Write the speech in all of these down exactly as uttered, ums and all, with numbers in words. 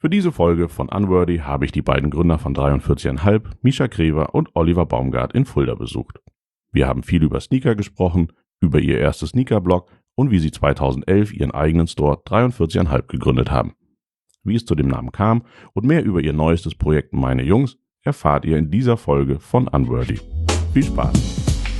Für diese Folge von Unworthy habe ich die beiden Gründer von dreiundvierzig Komma fünf, Mischa Grever und Oliver Baumgart in Fulda besucht. Wir haben viel über Sneaker gesprochen, über ihr erstes Sneaker-Blog und wie sie zweitausendelf ihren eigenen Store dreiundvierzig Komma fünf gegründet haben. Wie es zu dem Namen kam und mehr über ihr neuestes Projekt Meine Jungs erfahrt ihr in dieser Folge von Unworthy. Viel Spaß!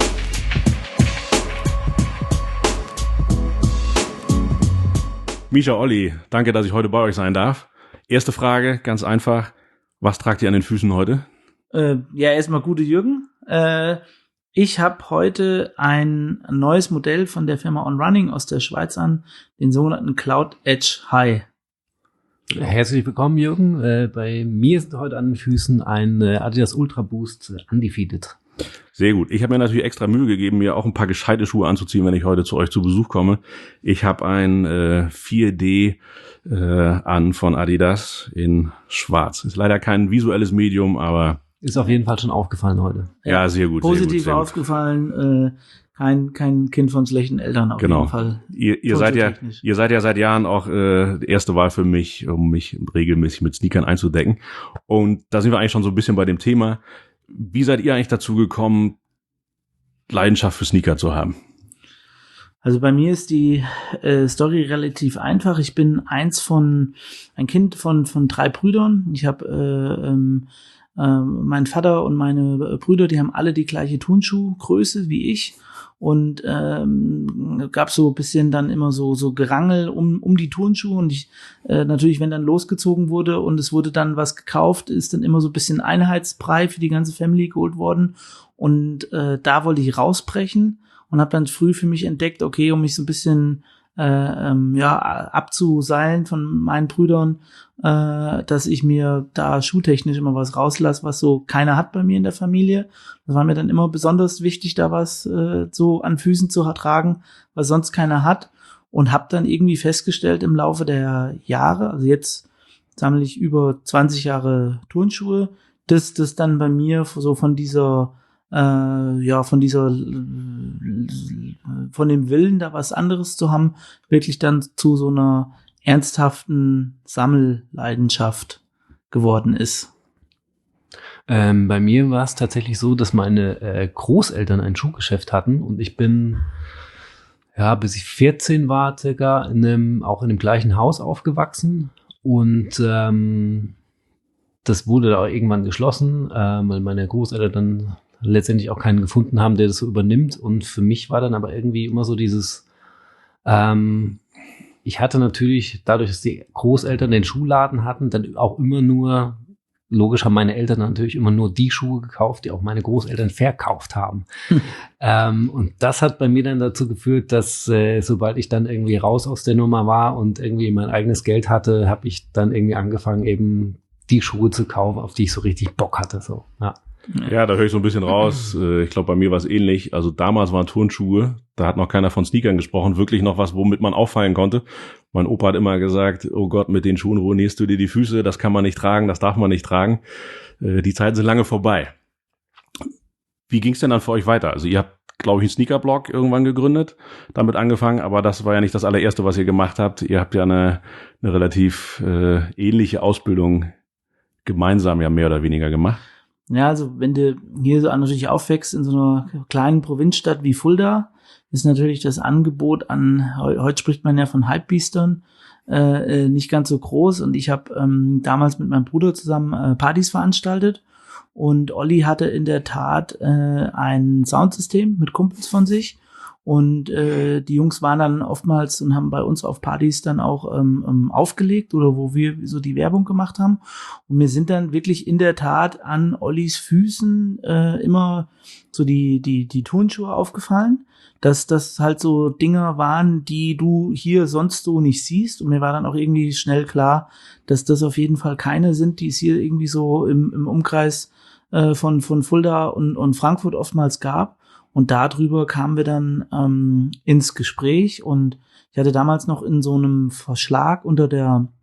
Mischa, Olli, danke, dass ich heute bei euch sein darf. Erste Frage, ganz einfach. Was tragt ihr an den Füßen heute? Äh, ja, erstmal gute Jürgen. Äh, ich habe heute ein neues Modell von der Firma On Running aus der Schweiz an, den sogenannten Cloud Edge High. Herzlich willkommen, Jürgen. Äh, bei mir ist heute an den Füßen ein äh, Adidas Ultra Boost Undefeated. Sehr gut. Ich habe mir natürlich extra Mühe gegeben, mir auch ein paar gescheite Schuhe anzuziehen, wenn ich heute zu euch zu Besuch komme. Ich habe ein äh, vier D äh, an von Adidas in schwarz. Ist leider kein visuelles Medium, aber ist auf jeden Fall schon aufgefallen heute. Ja, sehr gut. Positiv sehr gut, sehr aufgefallen. Äh, kein kein Kind von schlechten Eltern auf genau. jeden Fall. Ihr, ihr seid ja ihr seid ja seit Jahren auch äh, die erste Wahl für mich, um mich regelmäßig mit Sneakern einzudecken. Und da sind wir eigentlich schon so ein bisschen bei dem Thema. Wie seid ihr eigentlich dazu gekommen, Leidenschaft für Sneaker zu haben? Also bei mir ist die äh, Story relativ einfach. Ich bin eins von, ein Kind von von drei Brüdern. Ich habe äh, ähm, äh, mein Vater und meine Brüder, die haben alle die gleiche Turnschuhgröße wie ich. Und ähm, gab so ein bisschen dann immer so so Gerangel um um die Turnschuhe und ich äh, natürlich, wenn dann losgezogen wurde und es wurde dann was gekauft, ist dann immer so ein bisschen Einheitsbrei für die ganze Family geholt worden und äh, da wollte ich rausbrechen und habe dann früh für mich entdeckt, okay, um mich so ein bisschen äh, ähm, ja abzuseilen von meinen Brüdern, äh, dass ich mir da schuhtechnisch immer was rauslasse, was so keiner hat bei mir in der Familie. Das war mir dann immer besonders wichtig, da was äh, so an Füßen zu tragen, was sonst keiner hat. Und habe dann irgendwie festgestellt im Laufe der Jahre, also jetzt sammle ich über zwanzig Jahre Turnschuhe, dass das dann bei mir so von dieser äh, ja von dieser von dem Willen, da was anderes zu haben, wirklich dann zu so einer ernsthaften Sammelleidenschaft geworden ist. Ähm, bei mir war es tatsächlich so, dass meine äh, Großeltern ein Schuhgeschäft hatten und ich bin, ja, bis ich vierzehn war, circa in einem, auch in dem gleichen Haus aufgewachsen und ähm, das wurde da auch irgendwann geschlossen, äh, weil meine Großeltern dann letztendlich auch keinen gefunden haben, der das so übernimmt und für mich war dann aber irgendwie immer so dieses, ähm, ich hatte natürlich, dadurch, dass die Großeltern den Schuhladen hatten, dann auch immer nur, logisch haben meine Eltern natürlich immer nur die Schuhe gekauft, die auch meine Großeltern verkauft haben. Hm. Ähm, und das hat bei mir dann dazu geführt, dass äh, sobald ich dann irgendwie raus aus der Nummer war und irgendwie mein eigenes Geld hatte, habe ich dann irgendwie angefangen, eben die Schuhe zu kaufen, auf die ich so richtig Bock hatte. So, ja. Ja, da höre ich so ein bisschen raus. Ich glaube, bei mir war es ähnlich. Also damals waren Turnschuhe, da hat noch keiner von Sneakern gesprochen, wirklich noch was, womit man auffallen konnte. Mein Opa hat immer gesagt, oh Gott, mit den Schuhen ruinierst du dir die Füße, das kann man nicht tragen, das darf man nicht tragen. Die Zeiten sind lange vorbei. Wie ging es denn dann für euch weiter? Also ihr habt, glaube ich, einen Sneaker-Blog irgendwann gegründet, damit angefangen, aber das war ja nicht das allererste, was ihr gemacht habt. Ihr habt ja eine, eine relativ äh, ähnliche Ausbildung gemeinsam ja mehr oder weniger gemacht. Ja, also wenn du hier so natürlich aufwächst in so einer kleinen Provinzstadt wie Fulda, ist natürlich das Angebot an, heute spricht man ja von Hypebeastern, äh, nicht ganz so groß. Und ich habe ähm, damals mit meinem Bruder zusammen äh, Partys veranstaltet. Und Olli hatte in der Tat äh, ein Soundsystem mit Kumpels von sich. Und äh, die Jungs waren dann oftmals und haben bei uns auf Partys dann auch ähm, aufgelegt oder wo wir so die Werbung gemacht haben. Und mir sind dann wirklich in der Tat an Ollis Füßen äh, immer so die die die Turnschuhe aufgefallen, dass das halt so Dinger waren, die du hier sonst so nicht siehst. Und mir war dann auch irgendwie schnell klar, dass das auf jeden Fall keine sind, die es hier irgendwie so im, im Umkreis äh, von von Fulda und, und Frankfurt oftmals gab. Und darüber kamen wir dann ähm, ins Gespräch und ich hatte damals noch in so einem Verschlag unter der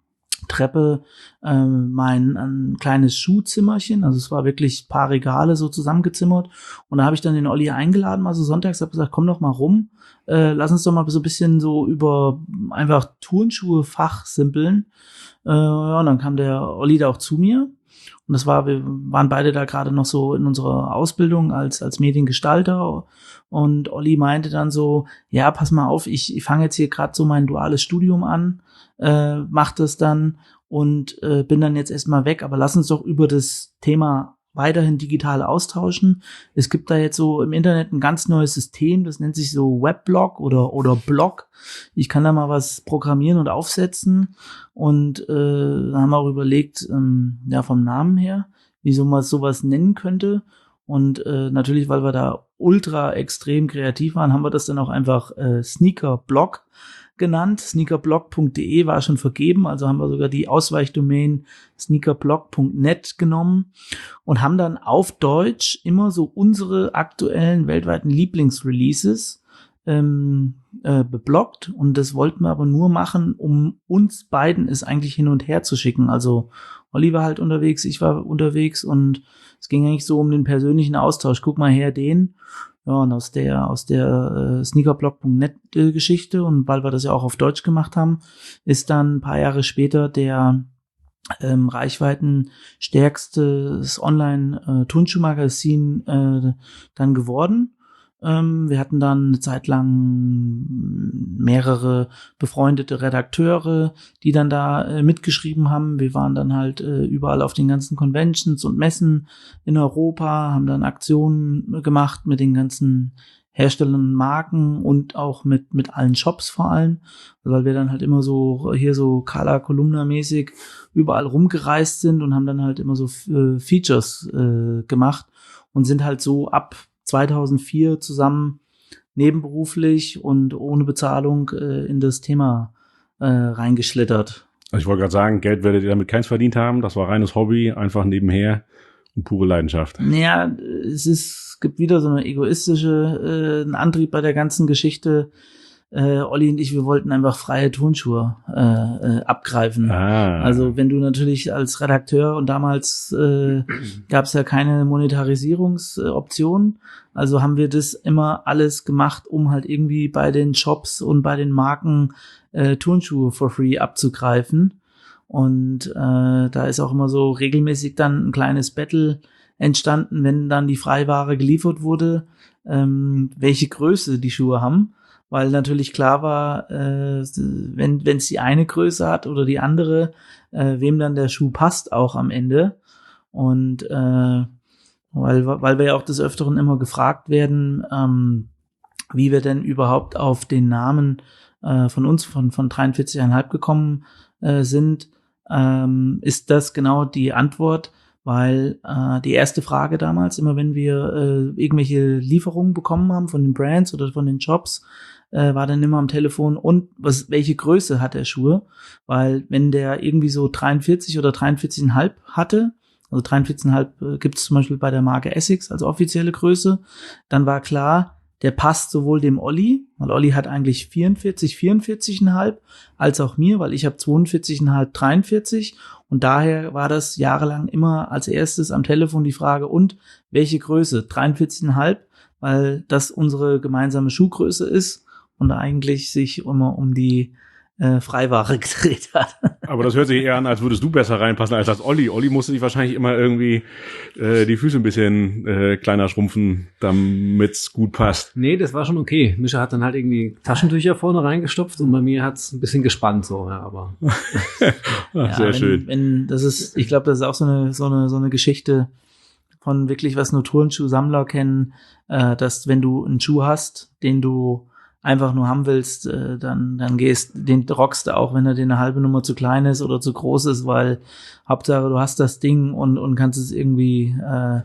Treppe äh, mein ein kleines Schuhzimmerchen, also es war wirklich ein paar Regale so zusammengezimmert und da habe ich dann den Olli eingeladen, also sonntags, habe gesagt, komm doch mal rum, äh, lass uns doch mal so ein bisschen so über einfach Turnschuhe fachsimpeln. Äh, ja, und dann kam der Olli da auch zu mir und das war, wir waren beide da gerade noch so in unserer Ausbildung als als Mediengestalter und Olli meinte dann so, ja, pass mal auf, ich, ich fange jetzt hier gerade so mein duales Studium an, äh, mach das dann und äh, bin dann jetzt erstmal weg, aber lass uns doch über das Thema weiterhin digital austauschen. Es gibt da jetzt so im Internet ein ganz neues System, das nennt sich so Weblog oder oder Blog. Ich kann da mal was programmieren und aufsetzen und äh, da haben wir auch überlegt, ähm, ja vom Namen her, wieso man sowas nennen könnte. Und äh, natürlich, weil wir da ultra extrem kreativ waren, haben wir das dann auch einfach äh, Sneakerblog genannt. Sneakerblog punkt de war schon vergeben, also haben wir sogar die Ausweichdomain sneakerblog punkt net genommen und haben dann auf Deutsch immer so unsere aktuellen weltweiten Lieblingsreleases ähm, äh, bebloggt und das wollten wir aber nur machen, um uns beiden es eigentlich hin und her zu schicken. Also Olli war halt unterwegs, ich war unterwegs und es ging eigentlich so um den persönlichen Austausch. Guck mal her, den. Ja, und aus der aus der äh, Sneakerblog punkt net äh, Geschichte und weil wir das ja auch auf Deutsch gemacht haben, ist dann ein paar Jahre später der ähm, reichweitenstärkstes Online-Turnschuhmagazin äh, dann geworden. Ähm, wir hatten dann eine Zeit lang mehrere befreundete Redakteure, die dann da äh, mitgeschrieben haben. Wir waren dann halt äh, überall auf den ganzen Conventions und Messen in Europa, haben dann Aktionen gemacht mit den ganzen Herstellern und Marken und auch mit mit allen Shops vor allem, weil wir dann halt immer so hier so Kala Kolumna mäßig überall rumgereist sind und haben dann halt immer so äh, Features äh, gemacht und sind halt so ab zweitausendvier zusammen nebenberuflich und ohne Bezahlung äh, in das Thema äh, reingeschlittert. Also ich wollte gerade sagen, Geld werdet ihr damit keins verdient haben. Das war reines Hobby, einfach nebenher und pure Leidenschaft. Naja, es ist, es gibt wieder so eine egoistische äh, einen Antrieb bei der ganzen Geschichte. Äh, Olli und ich, wir wollten einfach freie Turnschuhe äh, äh, abgreifen. Ah. Also wenn du natürlich als Redakteur und damals äh, gab es ja keine Monetarisierungsoption, also haben wir das immer alles gemacht, um halt irgendwie bei den Shops und bei den Marken äh, Turnschuhe for free abzugreifen. Und äh, da ist auch immer so regelmäßig dann ein kleines Battle entstanden, wenn dann die Freiware geliefert wurde, ähm, welche Größe die Schuhe haben. Weil natürlich klar war, äh, wenn wenn es die eine Größe hat oder die andere, äh, wem dann der Schuh passt auch am Ende. Und äh, weil weil wir ja auch des Öfteren immer gefragt werden, ähm, wie wir denn überhaupt auf den Namen äh, von uns, von von dreiundvierzig Komma fünf gekommen äh, sind, ähm, ist das genau die Antwort. Weil äh, die erste Frage damals, immer wenn wir äh, irgendwelche Lieferungen bekommen haben von den Brands oder von den Shops, äh, war dann immer am Telefon, und was, welche Größe hat der Schuhe? Weil wenn der irgendwie so dreiundvierzig oder dreiundvierzig Komma fünf hatte, also dreiundvierzig Komma fünf äh, gibt es zum Beispiel bei der Marke Essex als offizielle Größe, dann war klar, der passt sowohl dem Olli, weil Olli hat eigentlich vierundvierzig, vierundvierzig Komma fünf, als auch mir, weil ich habe zweiundvierzig Komma fünf, dreiundvierzig. Und daher war das jahrelang immer als erstes am Telefon die Frage, und welche Größe? dreiundvierzig Komma fünf, weil das unsere gemeinsame Schuhgröße ist und eigentlich sich immer um die äh, Freiware gedreht hat. Aber das hört sich eher an, als würdest du besser reinpassen als das Olli. Olli musste sich wahrscheinlich immer irgendwie äh, die Füße ein bisschen äh, kleiner schrumpfen, damit's gut passt. Nee, das war schon okay. Mischa hat dann halt irgendwie Taschentücher vorne reingestopft und bei mir hat's ein bisschen gespannt so, ja, aber Ach, ja, sehr wenn, schön. Wenn, das ist, ich glaube, das ist auch so eine so eine so eine Geschichte von wirklich, was nur Turnschuhsammler kennen, äh, dass wenn du einen Schuh hast, den du einfach nur haben willst, äh, dann dann gehst, den rockst du auch, wenn er dir eine halbe Nummer zu klein ist oder zu groß ist, weil Hauptsache du hast das Ding und und kannst es irgendwie äh,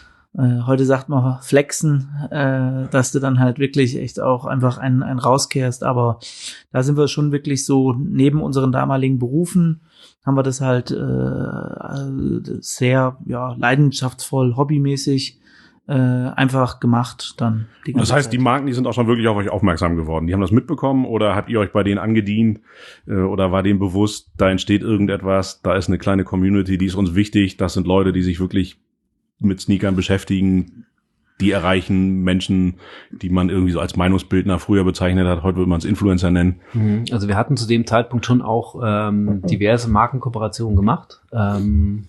äh, heute sagt man flexen, äh, dass du dann halt wirklich echt auch einfach einen einen rauskehrst. Aber da sind wir schon wirklich so, neben unseren damaligen Berufen haben wir das halt äh, sehr ja leidenschaftsvoll, hobbymäßig äh, einfach gemacht dann. Die ganze das heißt, Zeit. Die Marken, die sind auch schon wirklich auf euch aufmerksam geworden. Die haben das mitbekommen oder habt ihr euch bei denen angedient äh, oder war denen bewusst, da entsteht irgendetwas, da ist eine kleine Community, die ist uns wichtig, das sind Leute, die sich wirklich mit Sneakern beschäftigen, die erreichen Menschen, die man irgendwie so als Meinungsbildner früher bezeichnet hat, heute würde man es Influencer nennen. Also wir hatten zu dem Zeitpunkt schon auch ähm, diverse Markenkooperationen gemacht. Ähm,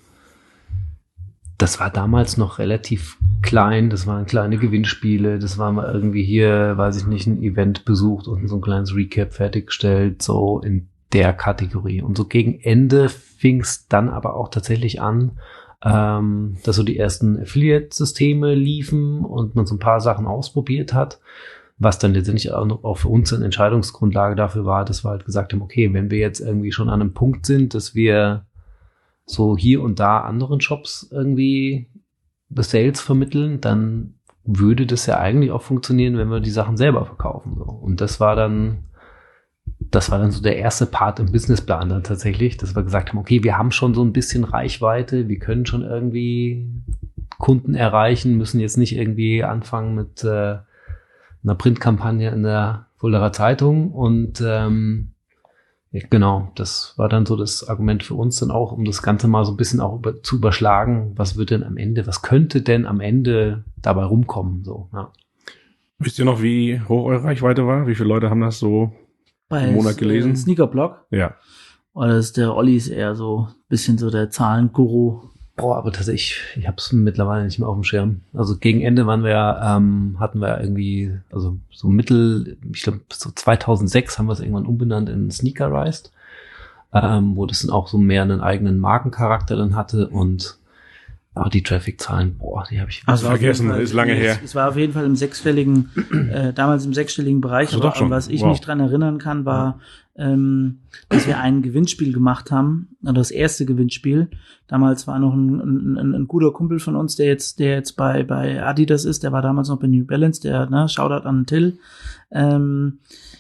Das war damals noch relativ klein, das waren kleine Gewinnspiele, das war mal irgendwie hier, weiß ich nicht, ein Event besucht und so ein kleines Recap fertiggestellt, so in der Kategorie. Und so gegen Ende fing es dann aber auch tatsächlich an, ähm, dass so die ersten Affiliate-Systeme liefen und man so ein paar Sachen ausprobiert hat, was dann letztendlich auch noch auch für uns eine Entscheidungsgrundlage dafür war, dass wir halt gesagt haben, okay, wenn wir jetzt irgendwie schon an einem Punkt sind, dass wir so hier und da anderen Shops irgendwie Sales vermitteln, dann würde das ja eigentlich auch funktionieren, wenn wir die Sachen selber verkaufen. So. Und das war dann, das war dann so der erste Part im Businessplan dann tatsächlich, dass wir gesagt haben, okay, wir haben schon so ein bisschen Reichweite, wir können schon irgendwie Kunden erreichen, müssen jetzt nicht irgendwie anfangen mit äh, einer Printkampagne in der Fuldaer Zeitung und ähm, genau, das war dann so das Argument für uns dann auch, um das Ganze mal so ein bisschen auch über, zu überschlagen, was wird denn am Ende, was könnte denn am Ende dabei rumkommen, so, ja. Wisst ihr noch, wie hoch eure Reichweite war? Wie viele Leute haben das so Bei im Monat gelesen? Sneakerblog? Ja. Oder ist der Olli ist eher so ein bisschen so der Zahlenguru? Boah, aber tatsächlich, ich habe es mittlerweile nicht mehr auf dem Schirm. Also gegen Ende waren wir, ähm, hatten wir irgendwie, also so Mittel, ich glaube so zweitausendsechs haben wir es irgendwann umbenannt in Sneakerized, ähm, wo das dann auch so mehr einen eigenen Markencharakter dann hatte und aber die Traffic-Zahlen, boah, die habe ich also vergessen, Fall, ist lange her. Es, es war auf jeden Fall im sechsstelligen, äh, damals im sechsstelligen Bereich, also aber was ich wow. mich dran erinnern kann, war, ähm, dass wir ein Gewinnspiel gemacht haben, also das erste Gewinnspiel. Damals war noch ein, ein, ein, ein guter Kumpel von uns, der jetzt, der jetzt bei, bei Adidas ist, der war damals noch bei New Balance, der, ne, Shoutout an Till, ähm,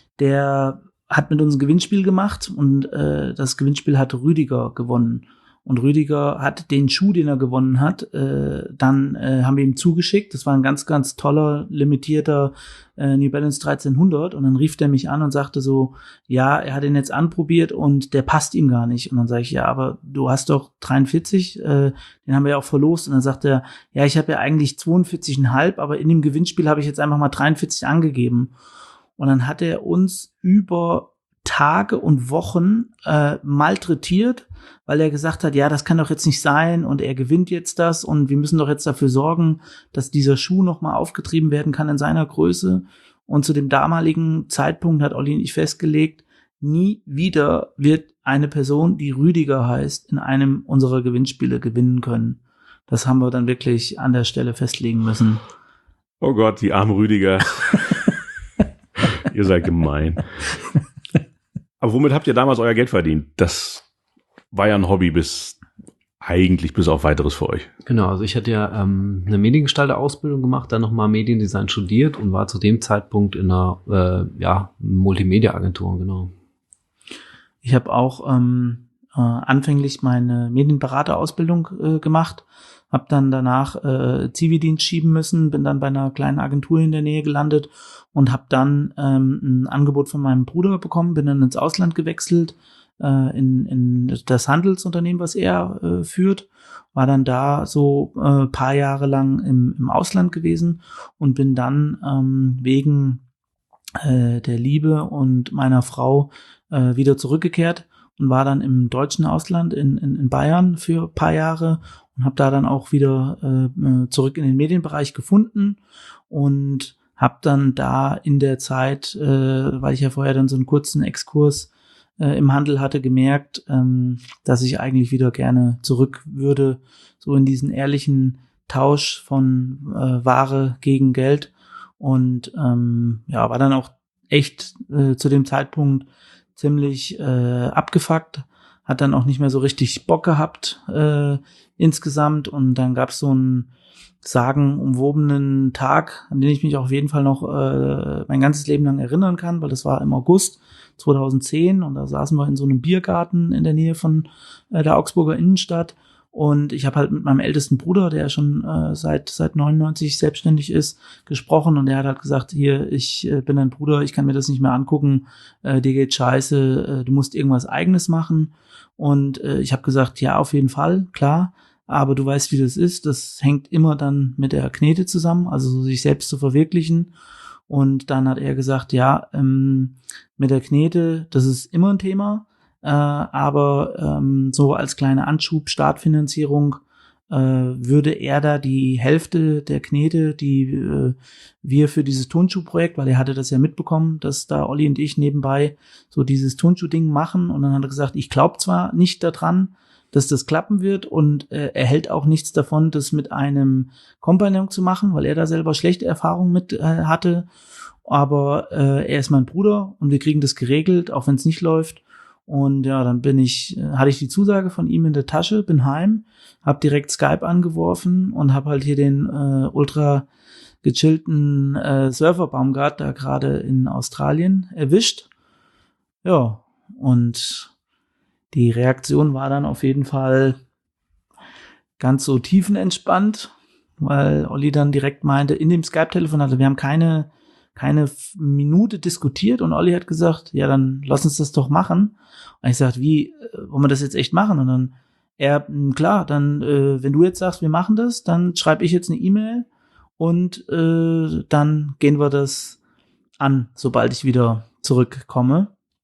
der hat mit uns ein Gewinnspiel gemacht und äh, das Gewinnspiel hat Rüdiger gewonnen. Und Rüdiger hat den Schuh, den er gewonnen hat, äh, dann äh, haben wir ihm zugeschickt. Das war ein ganz, ganz toller, limitierter äh, New Balance dreizehnhundert. Und dann rief der mich an und sagte so, ja, er hat ihn jetzt anprobiert und der passt ihm gar nicht. Und dann sage ich, ja, aber du hast doch dreiundvierzig, äh, den haben wir ja auch verlost. Und dann sagt er, ja, ich habe ja eigentlich zweiundvierzig Komma fünf, aber in dem Gewinnspiel habe ich jetzt einfach mal dreiundvierzig angegeben. Und dann hat er uns über Tage und Wochen äh, malträtiert, weil er gesagt hat, ja, das kann doch jetzt nicht sein und er gewinnt jetzt das und wir müssen doch jetzt dafür sorgen, dass dieser Schuh nochmal aufgetrieben werden kann in seiner Größe. Und zu dem damaligen Zeitpunkt hat Olli und ich festgelegt, nie wieder wird eine Person, die Rüdiger heißt, in einem unserer Gewinnspiele gewinnen können. Das haben wir dann wirklich an der Stelle festlegen müssen. Oh Gott, die armen Rüdiger. Ihr seid gemein. Aber womit habt ihr damals euer Geld verdient? Das war ja ein Hobby bis eigentlich bis auf weiteres für euch. Genau, also ich hatte ja ähm, eine Mediengestalter-Ausbildung gemacht, dann nochmal Mediendesign studiert und war zu dem Zeitpunkt in einer äh, ja, Multimedia-Agentur, genau. Ich habe auch ähm, äh, anfänglich meine Medienberaterausbildung äh, gemacht, habe dann danach äh, Zivildienst schieben müssen, bin dann bei einer kleinen Agentur in der Nähe gelandet und habe dann ähm, ein Angebot von meinem Bruder bekommen, bin dann ins Ausland gewechselt, äh, in, in das Handelsunternehmen, was er äh, führt, war dann da so äh, paar Jahre lang im, im Ausland gewesen und bin dann ähm, wegen äh, der Liebe und meiner Frau äh, wieder zurückgekehrt und war dann im deutschen Ausland in, in, in Bayern für ein paar Jahre und habe da dann auch wieder äh, zurück in den Medienbereich gefunden und habe dann da in der Zeit, äh, weil ich ja vorher dann so einen kurzen Exkurs äh, im Handel hatte, gemerkt, ähm, dass ich eigentlich wieder gerne zurück würde, so in diesen ehrlichen Tausch von äh, Ware gegen Geld und ähm, ja, war dann auch echt äh, zu dem Zeitpunkt ziemlich äh, abgefuckt, hat dann auch nicht mehr so richtig Bock gehabt äh, insgesamt und dann gab's so einen sagenumwobenen Tag, an den ich mich auch auf jeden Fall noch äh, mein ganzes Leben lang erinnern kann, weil das war im August zweitausendzehn und da saßen wir in so einem Biergarten in der Nähe von äh, der Augsburger Innenstadt Und ich habe halt mit meinem ältesten Bruder, der schon äh, seit seit neunundneunzig selbstständig ist, gesprochen und der hat halt gesagt, hier, ich äh, bin dein Bruder, ich kann mir das nicht mehr angucken, äh, dir geht scheiße, äh, du musst irgendwas Eigenes machen. Und äh, ich habe gesagt, ja, auf jeden Fall, klar, aber du weißt, wie das ist, das hängt immer dann mit der Knete zusammen, also so sich selbst zu verwirklichen. Und dann hat er gesagt, ja, ähm, mit der Knete, das ist immer ein Thema, Äh, aber ähm, so als kleine Anschub, Startfinanzierung, äh, würde er da die Hälfte der Knete, die äh, wir für dieses Turnschuhprojekt, weil er hatte das ja mitbekommen, dass da Olli und ich nebenbei so dieses Turnschuh-Ding machen. Und dann hat er gesagt, ich glaube zwar nicht daran, dass das klappen wird und äh, er hält auch nichts davon, das mit einem Kompagnon zu machen, weil er da selber schlechte Erfahrungen mit äh, hatte. Aber äh, er ist mein Bruder und wir kriegen das geregelt, auch wenn es nicht läuft. Und ja, dann bin ich, hatte ich die Zusage von ihm in der Tasche, bin heim, habe direkt Skype angeworfen und habe halt hier den äh, ultra gechillten äh, Surfer Baumgart da gerade in Australien erwischt. Ja, und die Reaktion war dann auf jeden Fall ganz so tiefenentspannt, weil Olli dann direkt meinte, in dem Skype-Telefon, also wir haben keine keine Minute diskutiert und Olli hat gesagt, ja, dann lass uns das doch machen. Und ich sagte, wie, wollen wir das jetzt echt machen? Und dann, er, klar, dann, äh, wenn du jetzt sagst, wir machen das, dann schreibe ich jetzt eine E-Mail und äh, dann gehen wir das an, sobald ich wieder zurückkomme.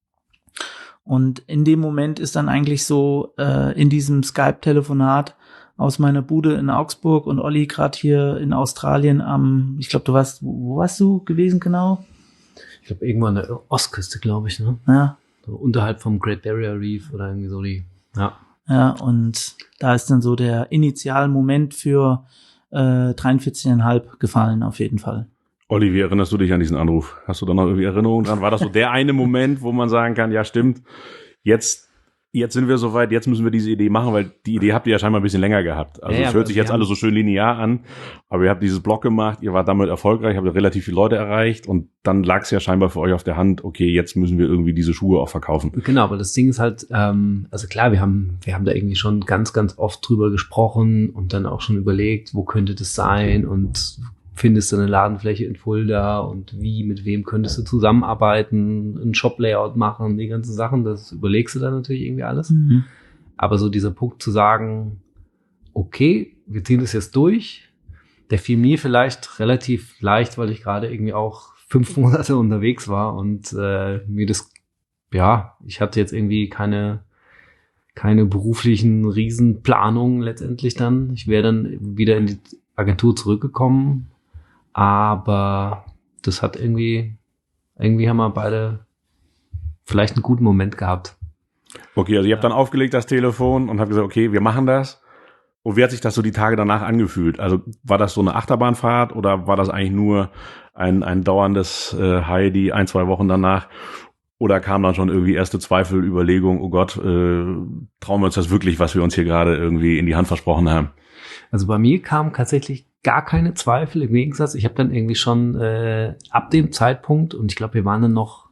Und in dem Moment ist dann eigentlich so, äh, in diesem Skype-Telefonat aus meiner Bude in Augsburg und Olli gerade hier in Australien am, ich glaube, du warst, wo, wo warst du gewesen genau? Ich glaube, irgendwo an der Ostküste, glaube ich, ne? Ja. So unterhalb vom Great Barrier Reef oder irgendwie so die, ja. Ja, und da ist dann so der Initialmoment für äh, dreiundvierzig Komma fünf gefallen, auf jeden Fall. Olli, wie erinnerst du dich an diesen Anruf? Hast du da noch irgendwie Erinnerungen dran? War das so der eine Moment, wo man sagen kann, ja stimmt, jetzt Jetzt sind wir soweit, jetzt müssen wir diese Idee machen, weil die Idee habt ihr ja scheinbar ein bisschen länger gehabt. Also ja, es hört sich jetzt haben, alles so schön linear an, aber ihr habt dieses Blog gemacht, ihr wart damit erfolgreich, habt relativ viele Leute erreicht und dann lag es ja scheinbar für euch auf der Hand, okay, jetzt müssen wir irgendwie diese Schuhe auch verkaufen. Genau, aber das Ding ist halt, ähm, also klar, wir haben wir haben da irgendwie schon ganz, ganz oft drüber gesprochen und dann auch schon überlegt, wo könnte das sein und findest du eine Ladenfläche in Fulda und wie, mit wem könntest du zusammenarbeiten, ein Shop-Layout machen, die ganzen Sachen, das überlegst du dann natürlich irgendwie alles. Mhm. Aber so dieser Punkt zu sagen, okay, wir ziehen das jetzt durch, der fiel mir vielleicht relativ leicht, weil ich gerade irgendwie auch fünf Monate unterwegs war und äh, mir das, ja, ich hatte jetzt irgendwie keine keine beruflichen Riesenplanungen letztendlich dann. Ich wäre dann wieder in die Agentur zurückgekommen. Aber das hat irgendwie, irgendwie haben wir beide vielleicht einen guten Moment gehabt. Okay, also ihr habt dann aufgelegt das Telefon und habt gesagt, okay, wir machen das. Und wie hat sich das so die Tage danach angefühlt? Also war das so eine Achterbahnfahrt oder war das eigentlich nur ein, ein dauerndes äh, High, die ein, zwei Wochen danach? Oder kam dann schon irgendwie erste Zweifel, Überlegungen, oh Gott, äh, trauen wir uns das wirklich, was wir uns hier gerade irgendwie in die Hand versprochen haben? Also bei mir kam tatsächlich gar keine Zweifel, im Gegensatz, ich habe dann irgendwie schon äh, ab dem Zeitpunkt, und ich glaube, wir waren dann noch,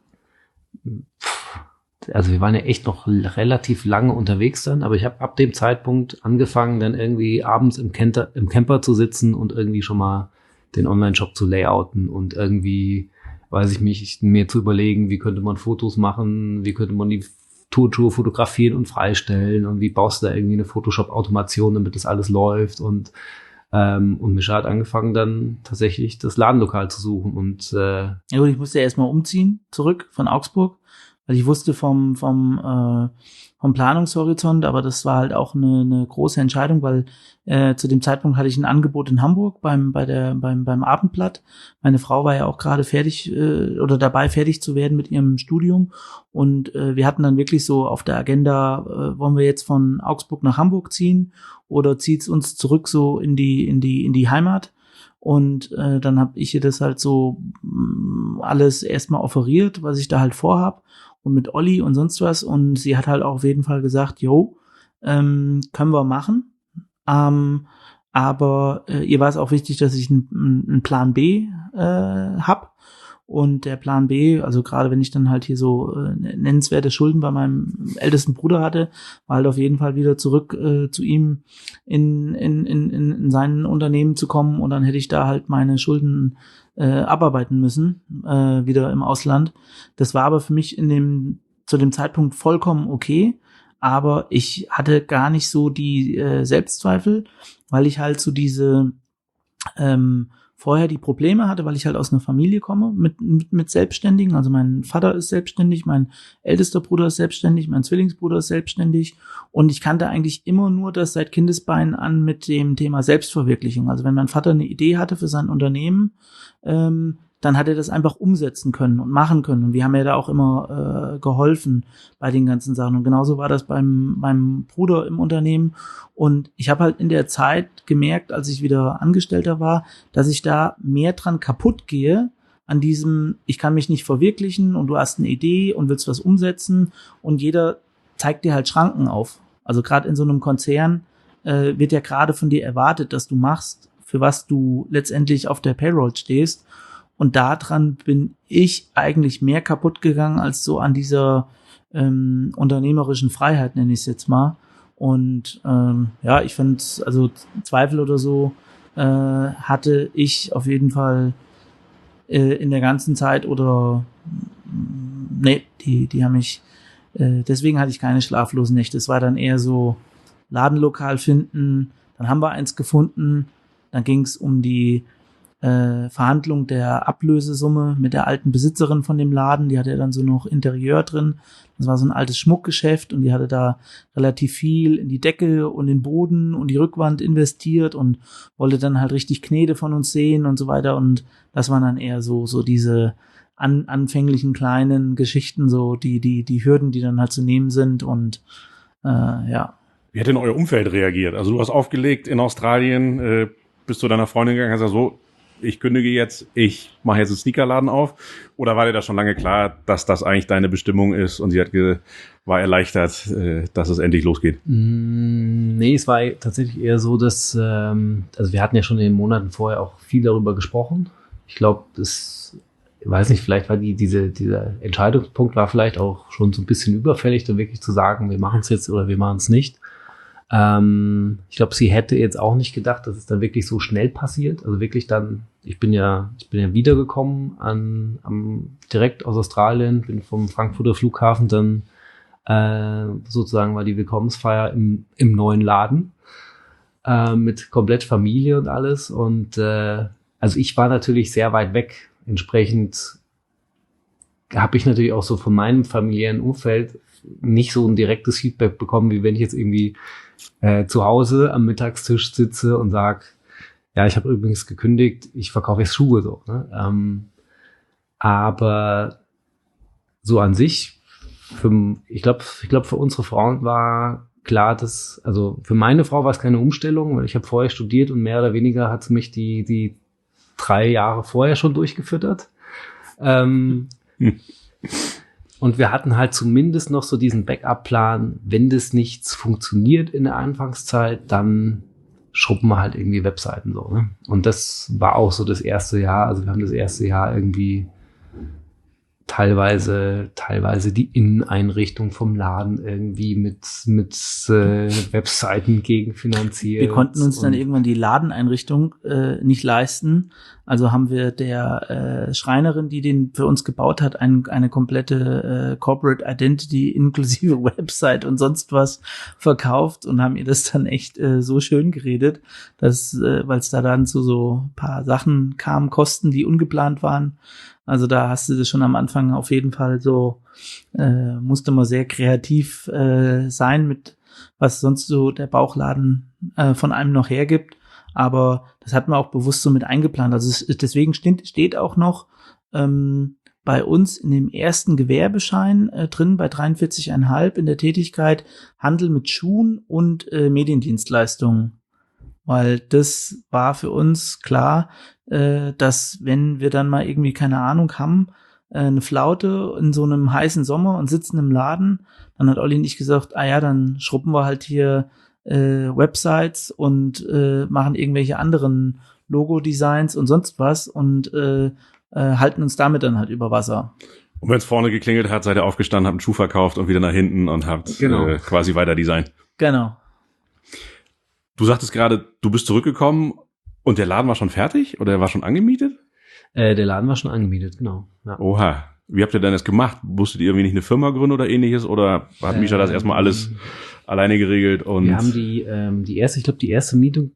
also wir waren ja echt noch relativ lange unterwegs dann, aber ich habe ab dem Zeitpunkt angefangen, dann irgendwie abends im, Camper, im Camper zu sitzen und irgendwie schon mal den Online-Shop zu layouten und irgendwie, weiß ich mich, mir zu überlegen, wie könnte man Fotos machen, wie könnte man die Turnschuhe fotografieren und freistellen und wie baust du da irgendwie eine Photoshop-Automation, damit das alles läuft und Ähm, und Mischa hat angefangen, dann tatsächlich das Ladenlokal zu suchen. Und äh, ja gut, ich musste ja erstmal umziehen, zurück von Augsburg, weil ich wusste vom vom äh, vom Planungshorizont, aber das war halt auch eine, eine große Entscheidung, weil äh, zu dem Zeitpunkt hatte ich ein Angebot in Hamburg beim bei der beim beim Abendblatt. Meine Frau war ja auch gerade fertig äh, oder dabei fertig zu werden mit ihrem Studium und äh, wir hatten dann wirklich so auf der Agenda, äh, wollen wir jetzt von Augsburg nach Hamburg ziehen oder zieht's uns zurück so in die in die in die Heimat? Und äh, dann habe ich ihr das halt so mh, alles erstmal offeriert, was ich da halt vorhab und mit Olli und sonst was. Und sie hat halt auch auf jeden Fall gesagt, jo, ähm, können wir machen. Ähm, aber äh, ihr war es auch wichtig, dass ich einen Plan B äh, hab. Und der Plan B, also gerade wenn ich dann halt hier so äh, nennenswerte Schulden bei meinem ältesten Bruder hatte, war halt auf jeden Fall wieder zurück äh, zu ihm in, in, in, in sein Unternehmen zu kommen und dann hätte ich da halt meine Schulden äh, abarbeiten müssen, äh, wieder im Ausland. Das war aber für mich in dem zu dem Zeitpunkt vollkommen okay, aber ich hatte gar nicht so die äh, Selbstzweifel, weil ich halt so diese ähm, vorher die Probleme hatte, weil ich halt aus einer Familie komme mit, mit, mit Selbstständigen. Also mein Vater ist selbstständig, mein ältester Bruder ist selbstständig, mein Zwillingsbruder ist selbstständig und ich kannte eigentlich immer nur das seit Kindesbeinen an mit dem Thema Selbstverwirklichung. Also wenn mein Vater eine Idee hatte für sein Unternehmen, ähm, dann hat er das einfach umsetzen können und machen können. Und wir haben ja da auch immer äh, geholfen bei den ganzen Sachen. Und genauso war das beim meinem Bruder im Unternehmen. Und ich habe halt in der Zeit gemerkt, als ich wieder Angestellter war, dass ich da mehr dran kaputt gehe, an diesem, ich kann mich nicht verwirklichen und du hast eine Idee und willst was umsetzen und jeder zeigt dir halt Schranken auf. Also gerade in so einem Konzern äh, wird ja gerade von dir erwartet, dass du machst, für was du letztendlich auf der Payroll stehst. Und daran bin ich eigentlich mehr kaputt gegangen als so an dieser ähm, unternehmerischen Freiheit, nenne ich es jetzt mal. Und ähm, ja, ich finde, also Zweifel oder so äh, hatte ich auf jeden Fall äh, in der ganzen Zeit oder nee, die, die haben mich, äh, deswegen hatte ich keine schlaflosen Nächte. Es war dann eher so Ladenlokal finden, dann haben wir eins gefunden, dann ging es um die Äh, Verhandlung der Ablösesumme mit der alten Besitzerin von dem Laden, die hatte ja dann so noch Interieur drin, das war so ein altes Schmuckgeschäft und die hatte da relativ viel in die Decke und den Boden und die Rückwand investiert und wollte dann halt richtig Knete von uns sehen und so weiter und das waren dann eher so so diese an, anfänglichen kleinen Geschichten, so die die die Hürden, die dann halt zu nehmen sind und äh, ja. Wie hat denn euer Umfeld reagiert? Also du hast aufgelegt in Australien, äh, bist zu deiner Freundin gegangen, hast gesagt so, ich kündige jetzt, ich mache jetzt einen Sneakerladen auf? Oder war dir da schon lange klar, dass das eigentlich deine Bestimmung ist und sie hat ge- war erleichtert, äh, dass es endlich losgeht? Mm, nee, es war tatsächlich eher so, dass, ähm, also wir hatten ja schon in den Monaten vorher auch viel darüber gesprochen. Ich glaube, das, ich weiß nicht, vielleicht war die, diese, dieser Entscheidungspunkt war vielleicht auch schon so ein bisschen überfällig, da wirklich zu sagen, wir machen es jetzt oder wir machen es nicht. Ähm, ich glaube, sie hätte jetzt auch nicht gedacht, dass es dann wirklich so schnell passiert. Also wirklich dann, ich bin ja, ich bin ja wiedergekommen an, am, direkt aus Australien, bin vom Frankfurter Flughafen dann äh, sozusagen war die Willkommensfeier im, im neuen Laden äh, mit komplett Familie und alles. Und äh, also ich war natürlich sehr weit weg. Entsprechend habe ich natürlich auch so von meinem familiären Umfeld nicht so ein direktes Feedback bekommen, wie wenn ich jetzt irgendwie äh, zu Hause am Mittagstisch sitze und sage, ja, ich habe übrigens gekündigt, ich verkaufe jetzt Schuhe so. Ne? Ähm, aber so an sich, für, ich glaube, ich glaube für unsere Frauen war klar, dass, also für meine Frau war es keine Umstellung, weil ich habe vorher studiert und mehr oder weniger hat sie mich die die drei Jahre vorher schon durchgefüttert. Ähm, hm. Und wir hatten halt zumindest noch so diesen Backup-Plan, wenn das nichts funktioniert in der Anfangszeit, dann schrubben wir halt irgendwie Webseiten so. Ne? Und das war auch so das erste Jahr. Also wir haben das erste Jahr irgendwie teilweise teilweise die Inneneinrichtung vom Laden irgendwie mit mit äh, Webseiten gegenfinanziert. Wir konnten uns dann irgendwann die Ladeneinrichtung äh, nicht leisten. Also haben wir der äh, Schreinerin, die den für uns gebaut hat, ein, eine komplette äh, Corporate Identity inklusive Website und sonst was verkauft und haben ihr das dann echt äh, so schön geredet, dass äh, weil es da dann zu so ein paar Sachen kam, Kosten, die ungeplant waren. Also da hast du das schon am Anfang auf jeden Fall so, äh, musste man sehr kreativ äh, sein mit, was sonst so der Bauchladen äh, von einem noch hergibt. Aber das hat man auch bewusst so mit eingeplant. Also es, deswegen steht, steht auch noch ähm, bei uns in dem ersten Gewerbeschein äh, drin, bei dreiundvierzig Komma fünf in der Tätigkeit Handel mit Schuhen und äh, Mediendienstleistungen. Weil das war für uns klar, äh, dass wenn wir dann mal irgendwie, keine Ahnung, haben, äh, eine Flaute in so einem heißen Sommer und sitzen im Laden, dann hat Olli nicht gesagt, ah ja, dann schrubben wir halt hier äh, Websites und äh, machen irgendwelche anderen Logo-Designs und sonst was und äh, äh, halten uns damit dann halt über Wasser. Und wenn es vorne geklingelt hat, seid ihr aufgestanden, habt einen Schuh verkauft und wieder nach hinten und habt Genau. äh, quasi weiter designt. Genau. Du sagtest gerade, du bist zurückgekommen und der Laden war schon fertig oder er war schon angemietet? Äh, der Laden war schon angemietet, genau. Ja. Oha. Wie habt ihr denn das gemacht? Musstet ihr irgendwie nicht eine Firma gründen oder ähnliches? Oder hat Misha das Ähm, erstmal alles alleine geregelt? Und Wir haben die, ähm, die erste, ich glaube, die erste Miete,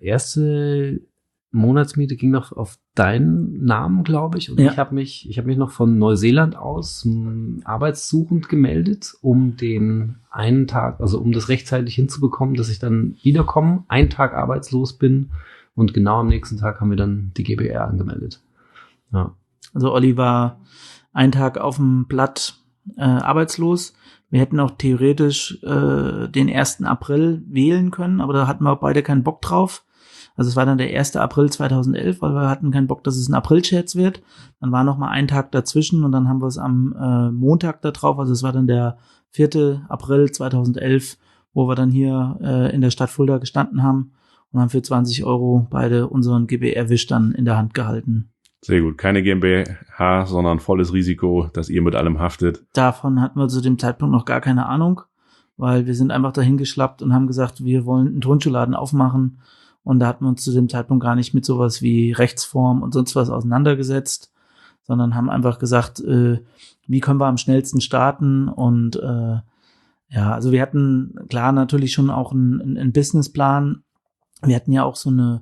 erste Monatsmiete ging noch auf deinen Namen, glaube ich. Und Ja. ich habe mich, ich habe mich noch von Neuseeland aus m, arbeitssuchend gemeldet, um den einen Tag, also um das rechtzeitig hinzubekommen, dass ich dann wiederkomme, einen Tag arbeitslos bin und genau am nächsten Tag haben wir dann die G b R angemeldet. Ja. Also Olli war einen Tag auf dem Blatt äh, arbeitslos. Wir hätten auch theoretisch äh, den ersten April wählen können, aber da hatten wir beide keinen Bock drauf. Also es war dann der erste April zweitausendelf, weil wir hatten keinen Bock, dass es ein April-Scherz wird. Dann war noch mal ein Tag dazwischen und dann haben wir es am äh, Montag da drauf, also es war dann der vierte April zweitausendelf, wo wir dann hier äh, in der Stadt Fulda gestanden haben und haben für zwanzig Euro beide unseren G B R-Wisch dann in der Hand gehalten. sehr gut. Keine GmbH, sondern volles Risiko, dass ihr mit allem haftet. Davon hatten wir zu dem Zeitpunkt noch gar keine Ahnung, weil wir sind einfach dahin geschlappt und haben gesagt, wir wollen einen Turnschuhladen aufmachen. Und da hatten wir uns zu dem Zeitpunkt gar nicht mit sowas wie Rechtsform und sonst was auseinandergesetzt, sondern haben einfach gesagt, äh, wie können wir am schnellsten starten. Und äh, ja, also wir hatten klar natürlich schon auch einen, einen Businessplan. Wir hatten ja auch so eine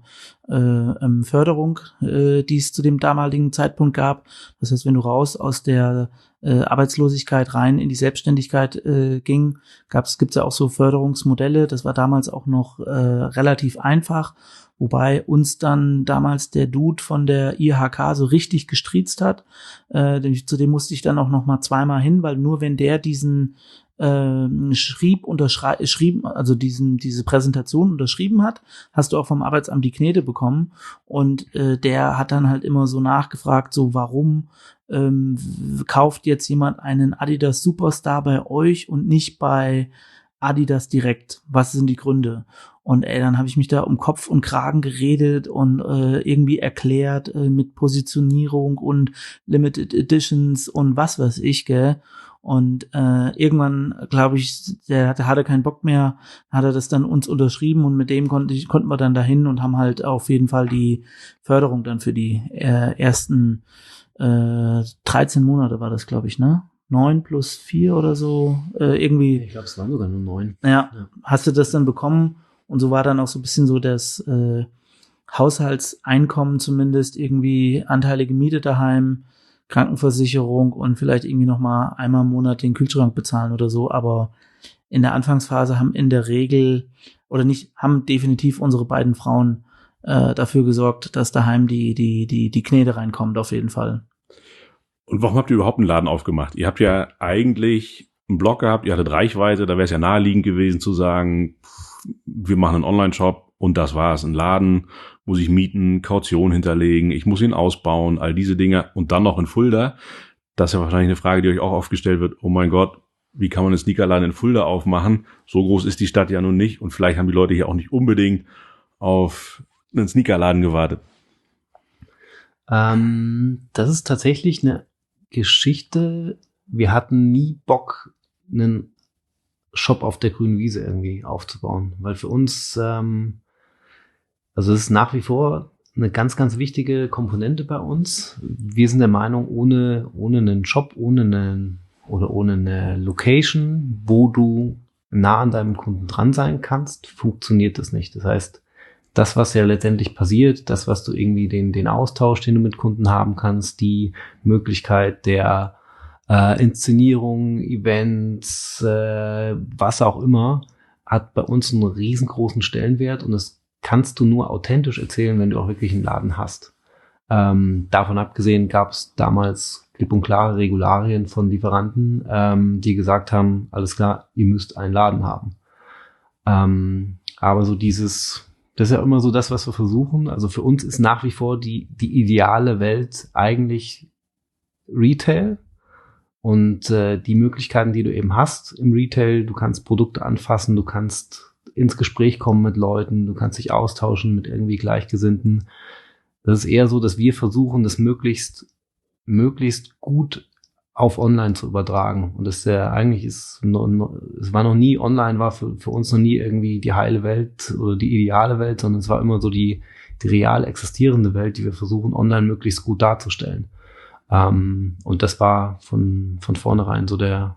äh, ähm, Förderung, äh, die es zu dem damaligen Zeitpunkt gab. Das heißt, wenn du raus aus der äh, Arbeitslosigkeit rein in die Selbstständigkeit äh, ging, gab's gibt's ja auch so Förderungsmodelle. Das war damals auch noch äh, relativ einfach, wobei uns dann damals der Dude von der I H K so richtig gestriezt hat. Äh, zu dem musste ich dann auch noch mal zweimal hin, weil nur wenn der diesen äh, schrieb, unterschrieben, schrieb, also diesen, diese Präsentation unterschrieben hat, hast du auch vom Arbeitsamt die Knete bekommen und äh, der hat dann halt immer so nachgefragt, so warum ähm, kauft jetzt jemand einen Adidas Superstar bei euch und nicht bei Adidas direkt? Was sind die Gründe? Und ey, dann habe ich mich da um Kopf und Kragen geredet und äh, irgendwie erklärt äh, mit Positionierung und Limited Editions und was weiß ich, gell? Und äh, irgendwann, glaube ich, der hatte, hatte keinen Bock mehr, hat er das dann uns unterschrieben und mit dem konnte ich, konnten wir dann dahin und haben halt auf jeden Fall die Förderung dann für die äh, ersten äh, dreizehn Monate war das, glaube ich, ne? Neun plus vier oder so, äh, irgendwie. Ich glaube, es waren sogar nur neun. Ja, Ja. hast du das dann bekommen und so war dann auch so ein bisschen so das äh, Haushaltseinkommen zumindest, irgendwie anteilige Miete daheim, Krankenversicherung und vielleicht irgendwie noch mal einmal im Monat den Kühlschrank bezahlen oder so, aber in der Anfangsphase haben in der Regel oder nicht, haben definitiv unsere beiden Frauen äh, dafür gesorgt, dass daheim die die die die Knete reinkommt auf jeden Fall. Und warum habt ihr überhaupt einen Laden aufgemacht? Ihr habt ja eigentlich einen Blog gehabt, ihr hattet Reichweite, da wäre es ja naheliegend gewesen zu sagen, pff, wir machen einen Online-Shop und das war's. Ein Laden muss ich mieten, Kaution hinterlegen, ich muss ihn ausbauen, all diese Dinge und dann noch in Fulda. Das ist ja wahrscheinlich eine Frage, die euch auch aufgestellt wird. Oh mein Gott, wie kann man einen Sneakerladen in Fulda aufmachen? So groß ist die Stadt ja nun nicht und vielleicht haben die Leute hier auch nicht unbedingt auf einen Sneakerladen gewartet. Ähm, das ist tatsächlich eine Geschichte. Wir hatten nie Bock, einen Shop auf der grünen Wiese irgendwie aufzubauen, weil für uns, ähm, also es ist nach wie vor eine ganz, ganz wichtige Komponente bei uns. Wir sind der Meinung, ohne, ohne einen Shop, ohne einen, oder ohne eine Location, wo du nah an deinem Kunden dran sein kannst, funktioniert das nicht. Das heißt, das, was ja letztendlich passiert, das, was du irgendwie den, den Austausch, den du mit Kunden haben kannst, die Möglichkeit der äh, Inszenierung, Events, äh, was auch immer, hat bei uns einen riesengroßen Stellenwert und das kannst du nur authentisch erzählen, wenn du auch wirklich einen Laden hast. Ähm, davon abgesehen gab es damals klipp und klare Regularien von Lieferanten, ähm, die gesagt haben, alles klar, ihr müsst einen Laden haben. Ähm, aber so dieses, das ist ja immer so das, was wir versuchen. Also für uns ist nach wie vor die, die ideale Welt eigentlich Retail und äh, die Möglichkeiten, die du eben hast im Retail, du kannst Produkte anfassen, du kannst ins Gespräch kommen mit Leuten, du kannst dich austauschen mit irgendwie Gleichgesinnten. Das ist eher so, dass wir versuchen, das möglichst möglichst gut auf online zu übertragen. Und das ist ja eigentlich ist, no, no, es war noch nie online, war für, für uns noch nie irgendwie die heile Welt oder die ideale Welt, sondern es war immer so die, die real existierende Welt, die wir versuchen online möglichst gut darzustellen. Ähm, und das war von, von vornherein so der,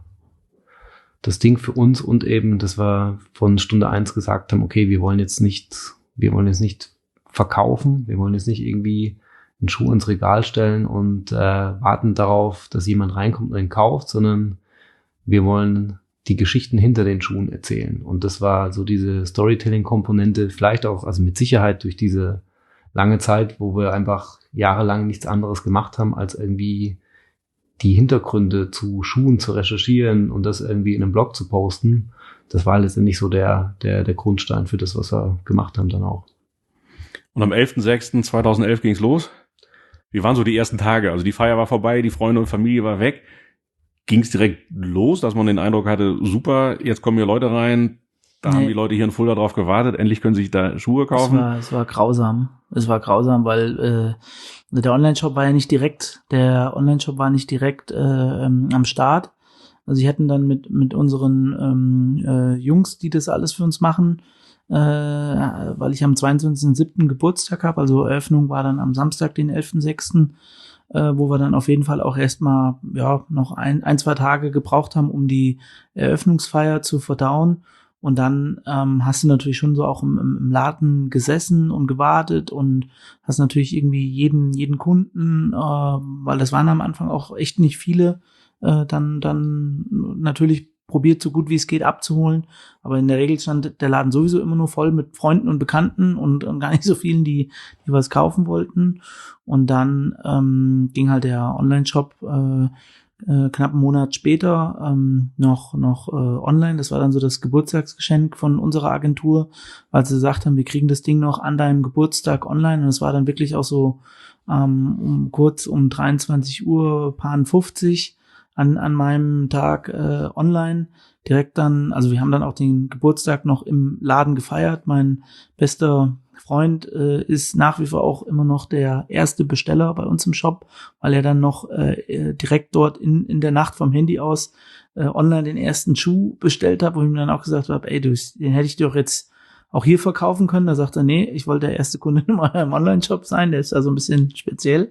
das Ding für uns und eben, dass wir von Stunde eins gesagt haben, okay, wir wollen jetzt nicht, wir wollen jetzt nicht verkaufen, wir wollen jetzt nicht irgendwie einen Schuh ins Regal stellen und äh, warten darauf, dass jemand reinkommt und ihn kauft, sondern wir wollen die Geschichten hinter den Schuhen erzählen. Und das war so diese Storytelling-Komponente, vielleicht auch, also mit Sicherheit durch diese lange Zeit, wo wir einfach jahrelang nichts anderes gemacht haben, als irgendwie die Hintergründe zu Schuhen zu recherchieren und das irgendwie in einem Blog zu posten. Das war letztendlich so der, der, der Grundstein für das, was wir gemacht haben dann auch. Und am elfter sechster zweitausendelf ging's los. Wie waren so die ersten Tage? Also die Feier war vorbei, die Freunde und Familie war weg. Ging es direkt los, dass man den Eindruck hatte, super, jetzt kommen hier Leute rein, da nee. haben die Leute hier in Fulda drauf gewartet, endlich können sie sich da Schuhe kaufen? Es war, es war grausam. Es war grausam, weil äh, der Online-Shop war ja nicht direkt, der Online-Shop war nicht direkt äh, ähm, am Start. Also sie hätten dann mit mit unseren ähm, äh, Jungs, die das alles für uns machen, äh, weil ich am zweiundzwanzigsten siebten Geburtstag habe, also Eröffnung war dann am Samstag, den elfter sechster, äh, wo wir dann auf jeden Fall auch erstmal ja noch ein, ein, zwei Tage gebraucht haben, um die Eröffnungsfeier zu verdauen. Und dann ähm, hast du natürlich schon so auch im, im Laden gesessen und gewartet und hast natürlich irgendwie jeden jeden Kunden, äh, weil das waren am Anfang auch echt nicht viele, äh, dann dann natürlich probiert, so gut wie es geht abzuholen. Aber in der Regel stand der Laden sowieso immer nur voll mit Freunden und Bekannten und, und gar nicht so vielen, die die was kaufen wollten. Und dann ähm, ging halt der Online-Shop äh, äh, knapp einen Monat später ähm, noch noch äh, online. Das war dann so das Geburtstagsgeschenk von unserer Agentur, weil sie gesagt haben, wir kriegen das Ding noch an deinem Geburtstag online. Und es war dann wirklich auch so ähm, um kurz um dreiundzwanzig Uhr paar fünfzig an an meinem Tag äh, online. Direkt dann, also wir haben dann auch den Geburtstag noch im Laden gefeiert. Mein bester Freund äh, ist nach wie vor auch immer noch der erste Besteller bei uns im Shop, weil er dann noch äh, direkt dort in in der Nacht vom Handy aus äh, online den ersten Schuh bestellt hat, wo ich ihm dann auch gesagt habe, ey, du, den hätte ich dir doch jetzt auch hier verkaufen können. Da sagt er, nee, ich wollte der erste Kunde in meinem Online-Shop sein, der ist also ein bisschen speziell.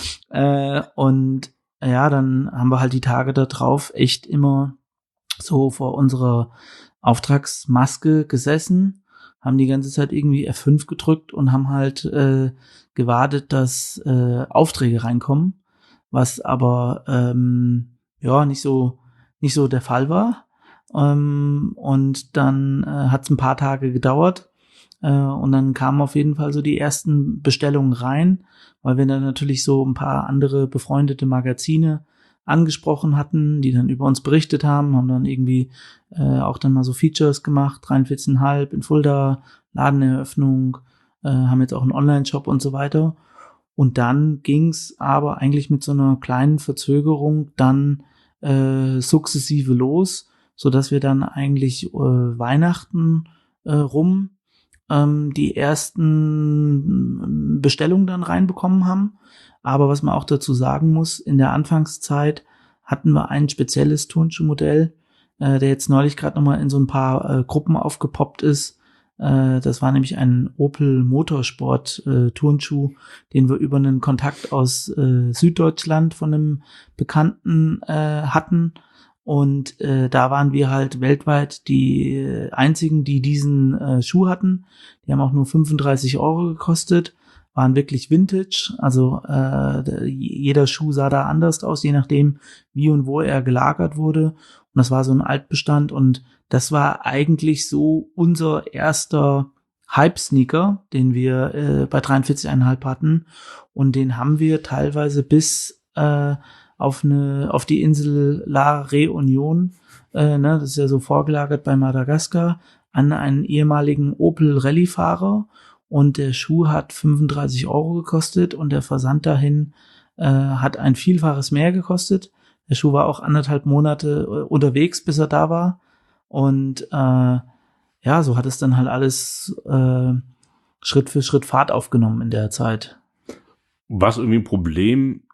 Äh, und ja, dann haben wir halt die Tage da drauf echt immer so vor unserer Auftragsmaske gesessen, haben die ganze Zeit irgendwie F fünf gedrückt und haben halt äh, gewartet, dass äh, Aufträge reinkommen, was aber ähm, ja nicht so nicht so der Fall war. Ähm, und dann äh, hat es ein paar Tage gedauert äh, und dann kamen auf jeden Fall so die ersten Bestellungen rein, weil wir dann natürlich so ein paar andere befreundete Magazine angesprochen hatten, die dann über uns berichtet haben, haben dann irgendwie äh, auch dann mal so Features gemacht, dreiundvierzig Komma fünf in Fulda, Ladeneröffnung, äh, haben jetzt auch einen Online-Shop und so weiter. Und dann ging's aber eigentlich mit so einer kleinen Verzögerung dann äh, sukzessive los, so dass wir dann eigentlich äh, Weihnachten äh, rum ähm, die ersten Bestellungen dann reinbekommen haben. Aber was man auch dazu sagen muss, in der Anfangszeit hatten wir ein spezielles Turnschuhmodell, äh, der jetzt neulich gerade nochmal in so ein paar äh, Gruppen aufgepoppt ist. Äh, das war nämlich ein Opel Motorsport äh, Turnschuh, den wir über einen Kontakt aus äh, Süddeutschland von einem Bekannten äh, hatten. Und äh, da waren wir halt weltweit die äh, einzigen, die diesen äh, Schuh hatten. Die haben auch nur fünfunddreißig Euro gekostet. Waren wirklich Vintage, also äh, jeder Schuh sah da anders aus, je nachdem wie und wo er gelagert wurde. Und das war so ein Altbestand und das war eigentlich so unser erster Hype-Sneaker, den wir äh, bei dreiundvierzig Komma fünf hatten und den haben wir teilweise bis äh, auf eine auf die Insel La Réunion, äh, ne, das ist ja so vorgelagert bei Madagaskar, an einen ehemaligen Opel Rallye-Fahrer. Und der Schuh hat fünfunddreißig Euro gekostet und der Versand dahin äh, hat ein Vielfaches mehr gekostet. Der Schuh war auch anderthalb Monate äh, unterwegs, bis er da war. Und äh, ja, so hat es dann halt alles äh, Schritt für Schritt Fahrt aufgenommen in der Zeit. War es irgendwie ein Problem,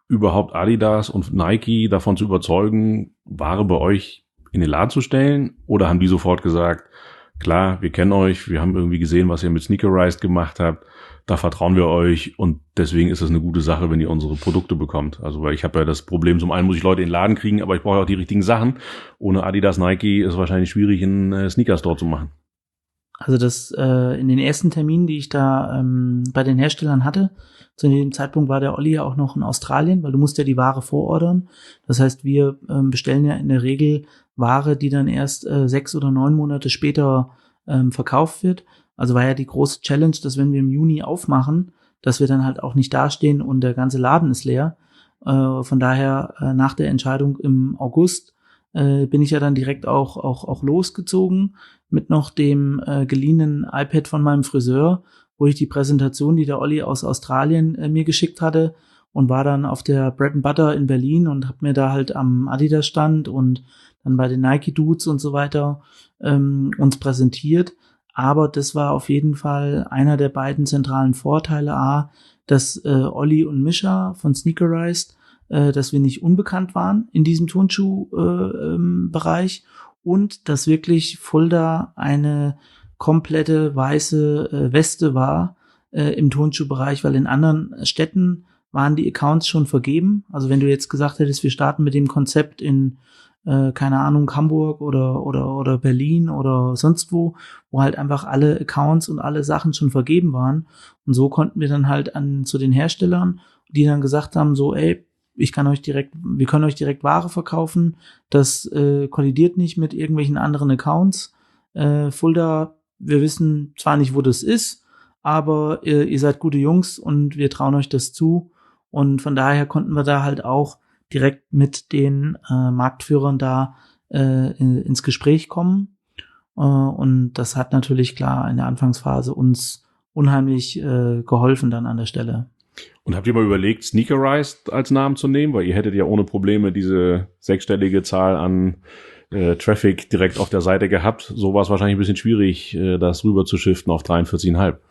überhaupt Adidas und Nike davon zu überzeugen, Ware bei euch in den Laden zu stellen? Oder haben die sofort gesagt, klar, wir kennen euch, wir haben irgendwie gesehen, was ihr mit Sneakerized gemacht habt, da vertrauen wir euch und deswegen ist es eine gute Sache, wenn ihr unsere Produkte bekommt. Also weil ich habe ja das Problem, zum einen muss ich Leute in den Laden kriegen, aber ich brauche auch die richtigen Sachen. Ohne Adidas, Nike ist es wahrscheinlich schwierig, einen äh, Sneaker-Store zu machen. Also das äh, in den ersten Terminen, die ich da ähm, bei den Herstellern hatte, zu dem Zeitpunkt war der Olli ja auch noch in Australien, weil du musst ja die Ware vorordern. Das heißt, wir ähm, bestellen ja in der Regel Ware, die dann erst äh, sechs oder neun Monate später ähm, verkauft wird. Also war ja die große Challenge, dass wenn wir im Juni aufmachen, dass wir dann halt auch nicht dastehen und der ganze Laden ist leer. Äh, von daher äh, nach der Entscheidung im August äh, bin ich ja dann direkt auch auch auch losgezogen mit noch dem äh, geliehenen iPad von meinem Friseur, wo ich die Präsentation, die der Olli aus Australien äh, mir geschickt hatte, und war dann auf der Bread and Butter in Berlin und habe mir da halt am Adidas Stand und dann bei den Nike Dudes und so weiter ähm, uns präsentiert. Aber das war auf jeden Fall einer der beiden zentralen Vorteile. A, dass äh, Olli und Mischa von Sneakerized, äh, dass wir nicht unbekannt waren in diesem Turnschuh-Bereich äh, ähm, und dass wirklich Fulda eine komplette weiße äh, Weste war äh, im Turnschuhbereich, weil in anderen Städten waren die Accounts schon vergeben. Also wenn du jetzt gesagt hättest, wir starten mit dem Konzept in Äh, keine Ahnung, Hamburg oder oder oder Berlin oder sonst wo, wo halt einfach alle Accounts und alle Sachen schon vergeben waren. Und so konnten wir dann halt an zu den Herstellern, die dann gesagt haben, so, ey, ich kann euch direkt, wir können euch direkt Ware verkaufen, das äh, kollidiert nicht mit irgendwelchen anderen Accounts. Äh, Fulda, wir wissen zwar nicht, wo das ist, aber ihr, ihr seid gute Jungs und wir trauen euch das zu. Und von daher konnten wir da halt auch direkt mit den äh, Marktführern da äh, in, ins Gespräch kommen. Äh, und das hat natürlich klar in der Anfangsphase uns unheimlich äh, geholfen dann an der Stelle. Und habt ihr mal überlegt, Sneakerized als Namen zu nehmen? Weil ihr hättet ja ohne Probleme diese sechsstellige Zahl an äh, Traffic direkt auf der Seite gehabt. So war es wahrscheinlich ein bisschen schwierig, äh, das rüber zu shiften auf dreiundvierzig Komma fünf.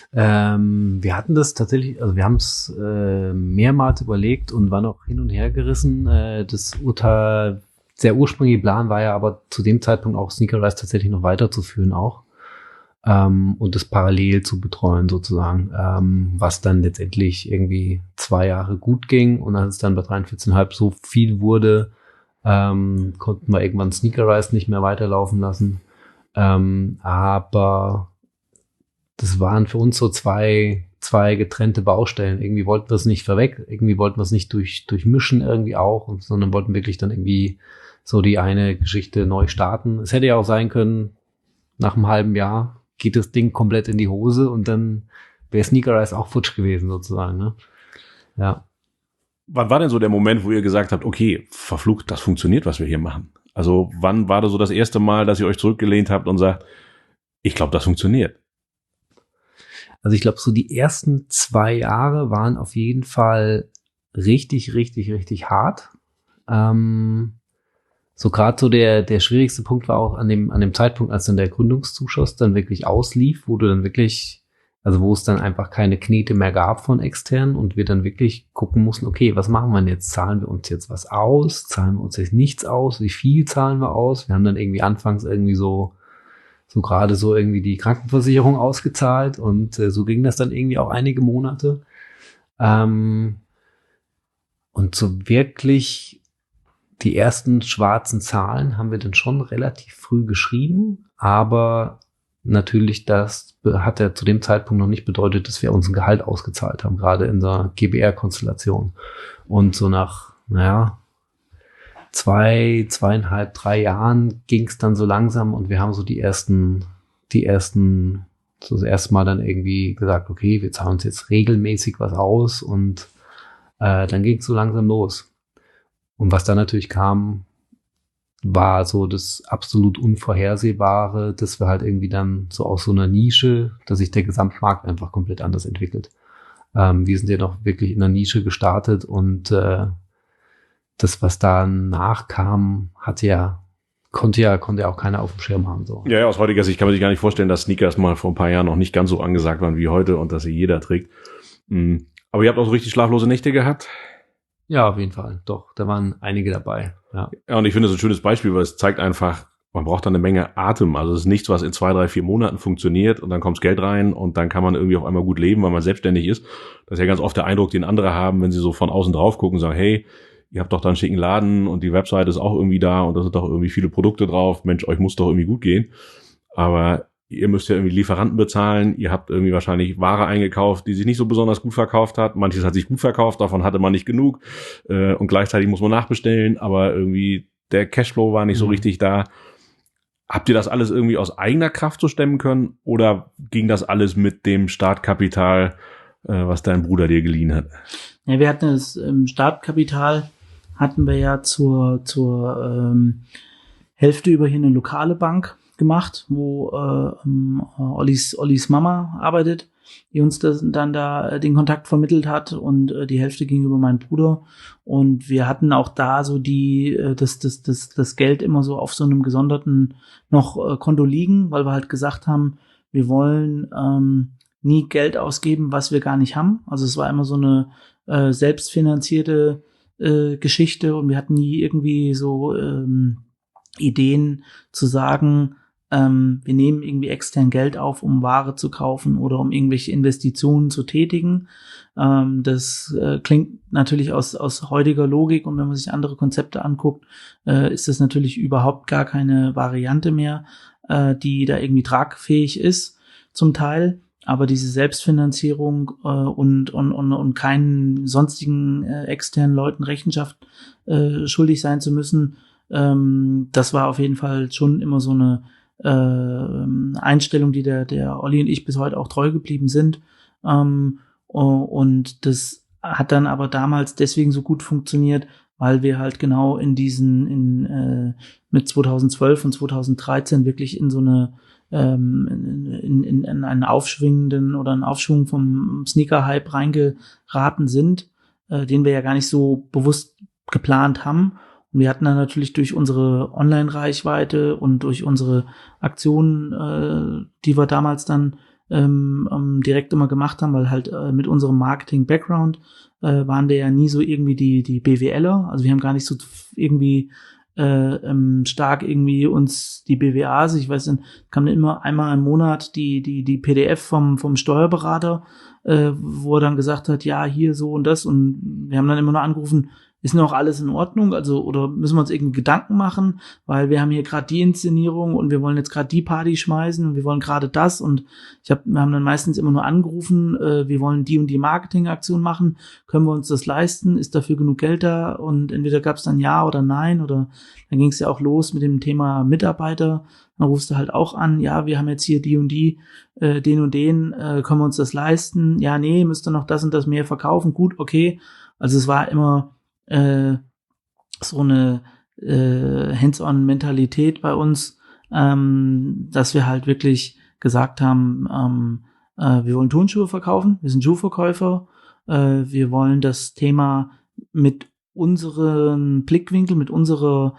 Ähm, wir hatten das tatsächlich, also wir haben es äh, mehrmals überlegt und waren auch hin und her gerissen. Äh, das Urteil, der ursprüngliche Plan war ja aber zu dem Zeitpunkt auch Sneakerized tatsächlich noch weiterzuführen auch ähm, und das parallel zu betreuen sozusagen, ähm, was dann letztendlich irgendwie zwei Jahre gut ging und als es dann bei dreiundvierzig Komma fünf so viel wurde, ähm, konnten wir irgendwann Sneakerized nicht mehr weiterlaufen lassen. Ähm, aber das waren für uns so zwei, zwei getrennte Baustellen. Irgendwie wollten wir es nicht vorweg, irgendwie wollten wir es nicht durch, durchmischen irgendwie auch, und, sondern wollten wirklich dann irgendwie so die eine Geschichte neu starten. Es hätte ja auch sein können, nach einem halben Jahr geht das Ding komplett in die Hose und dann wäre Sneakerized auch futsch gewesen sozusagen, ne? Ja. Wann war denn so der Moment, wo ihr gesagt habt, okay, verflucht, das funktioniert, was wir hier machen? Also wann war das so das erste Mal, dass ihr euch zurückgelehnt habt und sagt, ich glaube, das funktioniert? Also ich glaube, so die ersten zwei Jahre waren auf jeden Fall richtig, richtig, richtig hart. Ähm, so gerade so der der schwierigste Punkt war auch an dem an dem Zeitpunkt, als dann der Gründungszuschuss dann wirklich auslief, wo du dann wirklich, also wo es dann einfach keine Knete mehr gab von extern und wir dann wirklich gucken mussten, okay, was machen wir denn jetzt? Zahlen wir uns jetzt was aus? Zahlen wir uns jetzt nichts aus? Wie viel zahlen wir aus? Wir haben dann irgendwie anfangs irgendwie so so gerade so irgendwie die Krankenversicherung ausgezahlt und äh, so ging das dann irgendwie auch einige Monate. Ähm, und so wirklich die ersten schwarzen Zahlen haben wir dann schon relativ früh geschrieben, aber natürlich das hat ja zu dem Zeitpunkt noch nicht bedeutet, dass wir uns ein Gehalt ausgezahlt haben, gerade in der G B R-Konstellation. Und so nach, naja, zwei, zweieinhalb, drei Jahren ging es dann so langsam und wir haben so die ersten, die ersten, so das erste Mal dann irgendwie gesagt, okay, wir zahlen uns jetzt regelmäßig was aus und äh, dann ging es so langsam los. Und was dann natürlich kam, war so das absolut Unvorhersehbare, dass wir halt irgendwie dann so aus so einer Nische, dass sich der Gesamtmarkt einfach komplett anders entwickelt. Ähm, wir sind ja noch wirklich in einer Nische gestartet und äh, das, was da nachkam, hatte ja, konnte ja, konnte ja auch keiner auf dem Schirm haben, so. Ja, ja, aus heutiger Sicht kann man sich gar nicht vorstellen, dass Sneakers mal vor ein paar Jahren noch nicht ganz so angesagt waren wie heute und dass sie jeder trägt. Aber ihr habt auch so richtig schlaflose Nächte gehabt? Ja, auf jeden Fall. Doch, da waren einige dabei. Ja, ja und ich finde es ein schönes Beispiel, weil es zeigt einfach, man braucht da eine Menge Atem. Also es ist nichts, was in zwei, drei, vier Monaten funktioniert und dann kommt Geld rein und dann kann man irgendwie auf einmal gut leben, weil man selbstständig ist. Das ist ja ganz oft der Eindruck, den andere haben, wenn sie so von außen drauf gucken und sagen, hey, ihr habt doch da einen schicken Laden und die Webseite ist auch irgendwie da und da sind doch irgendwie viele Produkte drauf. Mensch, euch muss doch irgendwie gut gehen. Aber ihr müsst ja irgendwie Lieferanten bezahlen. Ihr habt irgendwie wahrscheinlich Ware eingekauft, die sich nicht so besonders gut verkauft hat. Manches hat sich gut verkauft, davon hatte man nicht genug. Und gleichzeitig muss man nachbestellen, aber irgendwie der Cashflow war nicht so richtig da. Habt ihr das alles irgendwie aus eigener Kraft so stemmen können oder ging das alles mit dem Startkapital, was dein Bruder dir geliehen hat? Ja, wir hatten das ähm, Startkapital, hatten wir ja zur, zur ähm, Hälfte über hier eine lokale Bank gemacht, wo äh, ähm, Ollis, Ollis Mama arbeitet, die uns das, dann da den Kontakt vermittelt hat und äh, die Hälfte ging über meinen Bruder und wir hatten auch da so die äh, das, das, das, das Geld immer so auf so einem gesonderten noch äh, Konto liegen, weil wir halt gesagt haben, wir wollen ähm, nie Geld ausgeben, was wir gar nicht haben. Also es war immer so eine äh, selbstfinanzierte äh, Geschichte und wir hatten nie irgendwie so ähm, Ideen zu sagen, ähm, wir nehmen irgendwie extern Geld auf, um Ware zu kaufen oder um irgendwelche Investitionen zu tätigen. Ähm, das äh, klingt natürlich aus, aus heutiger Logik und wenn man sich andere Konzepte anguckt, äh, ist das natürlich überhaupt gar keine Variante mehr, äh, die da irgendwie tragfähig ist zum Teil. Aber diese Selbstfinanzierung äh, und, und, und, und keinen sonstigen äh, externen Leuten Rechenschaft äh, schuldig sein zu müssen, ähm, das war auf jeden Fall schon immer so eine äh, Einstellung, die der, der Olli und ich bis heute auch treu geblieben sind. Ähm, und das hat dann aber damals deswegen so gut funktioniert, weil wir halt genau in diesen, in äh, mit zweitausendzwölf und zweitausenddreizehn wirklich in so eine ähm, in, in, in einen aufschwingenden oder einen Aufschwung vom Sneaker-Hype reingeraten sind, äh, den wir ja gar nicht so bewusst geplant haben. Und wir hatten dann natürlich durch unsere Online-Reichweite und durch unsere Aktionen, äh, die wir damals dann ähm, ähm, direkt immer gemacht haben, weil halt äh, mit unserem Marketing-Background äh, waren wir ja nie so irgendwie die die BWLer. Also wir haben gar nicht so irgendwie äh, ähm, stark irgendwie uns die B W As, ich weiß nicht, kam immer einmal im Monat die die die P D F vom vom Steuerberater, äh, wo er dann gesagt hat, ja, hier so und das und wir haben dann immer nur angerufen, ist noch alles in Ordnung, also oder müssen wir uns irgendwie Gedanken machen, weil wir haben hier gerade die Inszenierung und wir wollen jetzt gerade die Party schmeißen und wir wollen gerade das und ich hab, wir haben dann meistens immer nur angerufen, äh, wir wollen die und die Marketingaktion machen, können wir uns das leisten, ist dafür genug Geld da und entweder gab es dann ja oder nein oder dann ging es ja auch los mit dem Thema Mitarbeiter, dann rufst du halt auch an, ja, wir haben jetzt hier die und die, äh, den und den, äh, können wir uns das leisten, ja, nee, müsst ihr noch das und das mehr verkaufen, gut, okay, also es war immer Äh, so eine äh, Hands-on-Mentalität bei uns, ähm, dass wir halt wirklich gesagt haben, ähm, äh, wir wollen Turnschuhe verkaufen, wir sind Schuhverkäufer, äh, wir wollen das Thema mit unseren Blickwinkel, mit unserer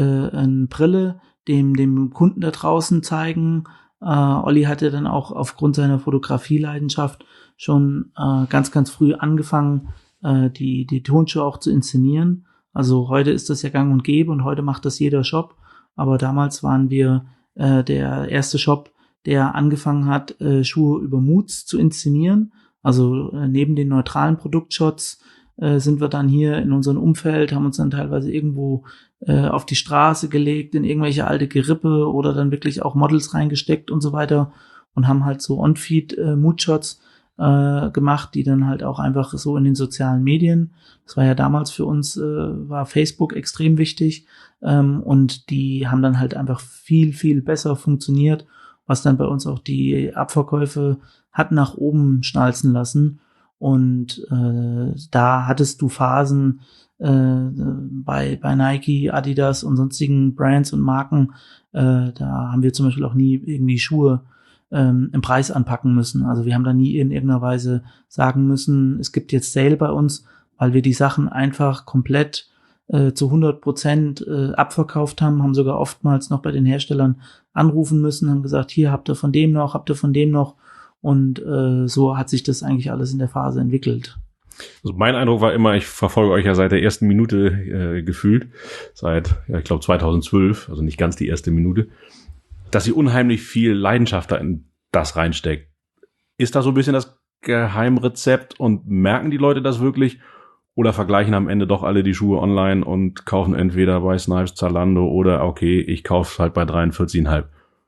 äh, Brille dem dem Kunden da draußen zeigen. Äh, Olli hatte dann auch aufgrund seiner Fotografieleidenschaft schon äh, ganz, ganz früh angefangen, die die Turnschuhe auch zu inszenieren. Also heute ist das ja gang und gäbe und heute macht das jeder Shop. Aber damals waren wir äh, der erste Shop, der angefangen hat, äh, Schuhe über Moods zu inszenieren. Also äh, neben den neutralen Produktshots äh, sind wir dann hier in unserem Umfeld, haben uns dann teilweise irgendwo äh, auf die Straße gelegt, in irgendwelche alte Gerippe oder dann wirklich auch Models reingesteckt und so weiter und haben halt so On-Feed äh, Moodshots gemacht, die dann halt auch einfach so in den sozialen Medien, das war ja damals für uns, äh, war Facebook extrem wichtig ähm, und die haben dann halt einfach viel, viel besser funktioniert, was dann bei uns auch die Abverkäufe hat nach oben schnalzen lassen und äh, da hattest du Phasen äh, bei, bei Nike, Adidas und sonstigen Brands und Marken, äh, da haben wir zum Beispiel auch nie irgendwie Schuhe Ähm, im Preis anpacken müssen. Also wir haben da nie in irgendeiner Weise sagen müssen, es gibt jetzt Sale bei uns, weil wir die Sachen einfach komplett äh, zu hundert Prozent äh, abverkauft haben, haben sogar oftmals noch bei den Herstellern anrufen müssen, haben gesagt, hier habt ihr von dem noch, habt ihr von dem noch und äh, so hat sich das eigentlich alles in der Phase entwickelt. Also mein Eindruck war immer, ich verfolge euch ja seit der ersten Minute äh, gefühlt, seit, ja, ich glaube zweitausendzwölf, also nicht ganz die erste Minute, dass ihr unheimlich viel Leidenschaft da in das reinsteckt. Ist das so ein bisschen das Geheimrezept und merken die Leute das wirklich? Oder vergleichen am Ende doch alle die Schuhe online und kaufen entweder bei Snipes, Zalando oder okay, ich kaufe halt bei dreiundvierzig Komma fünf?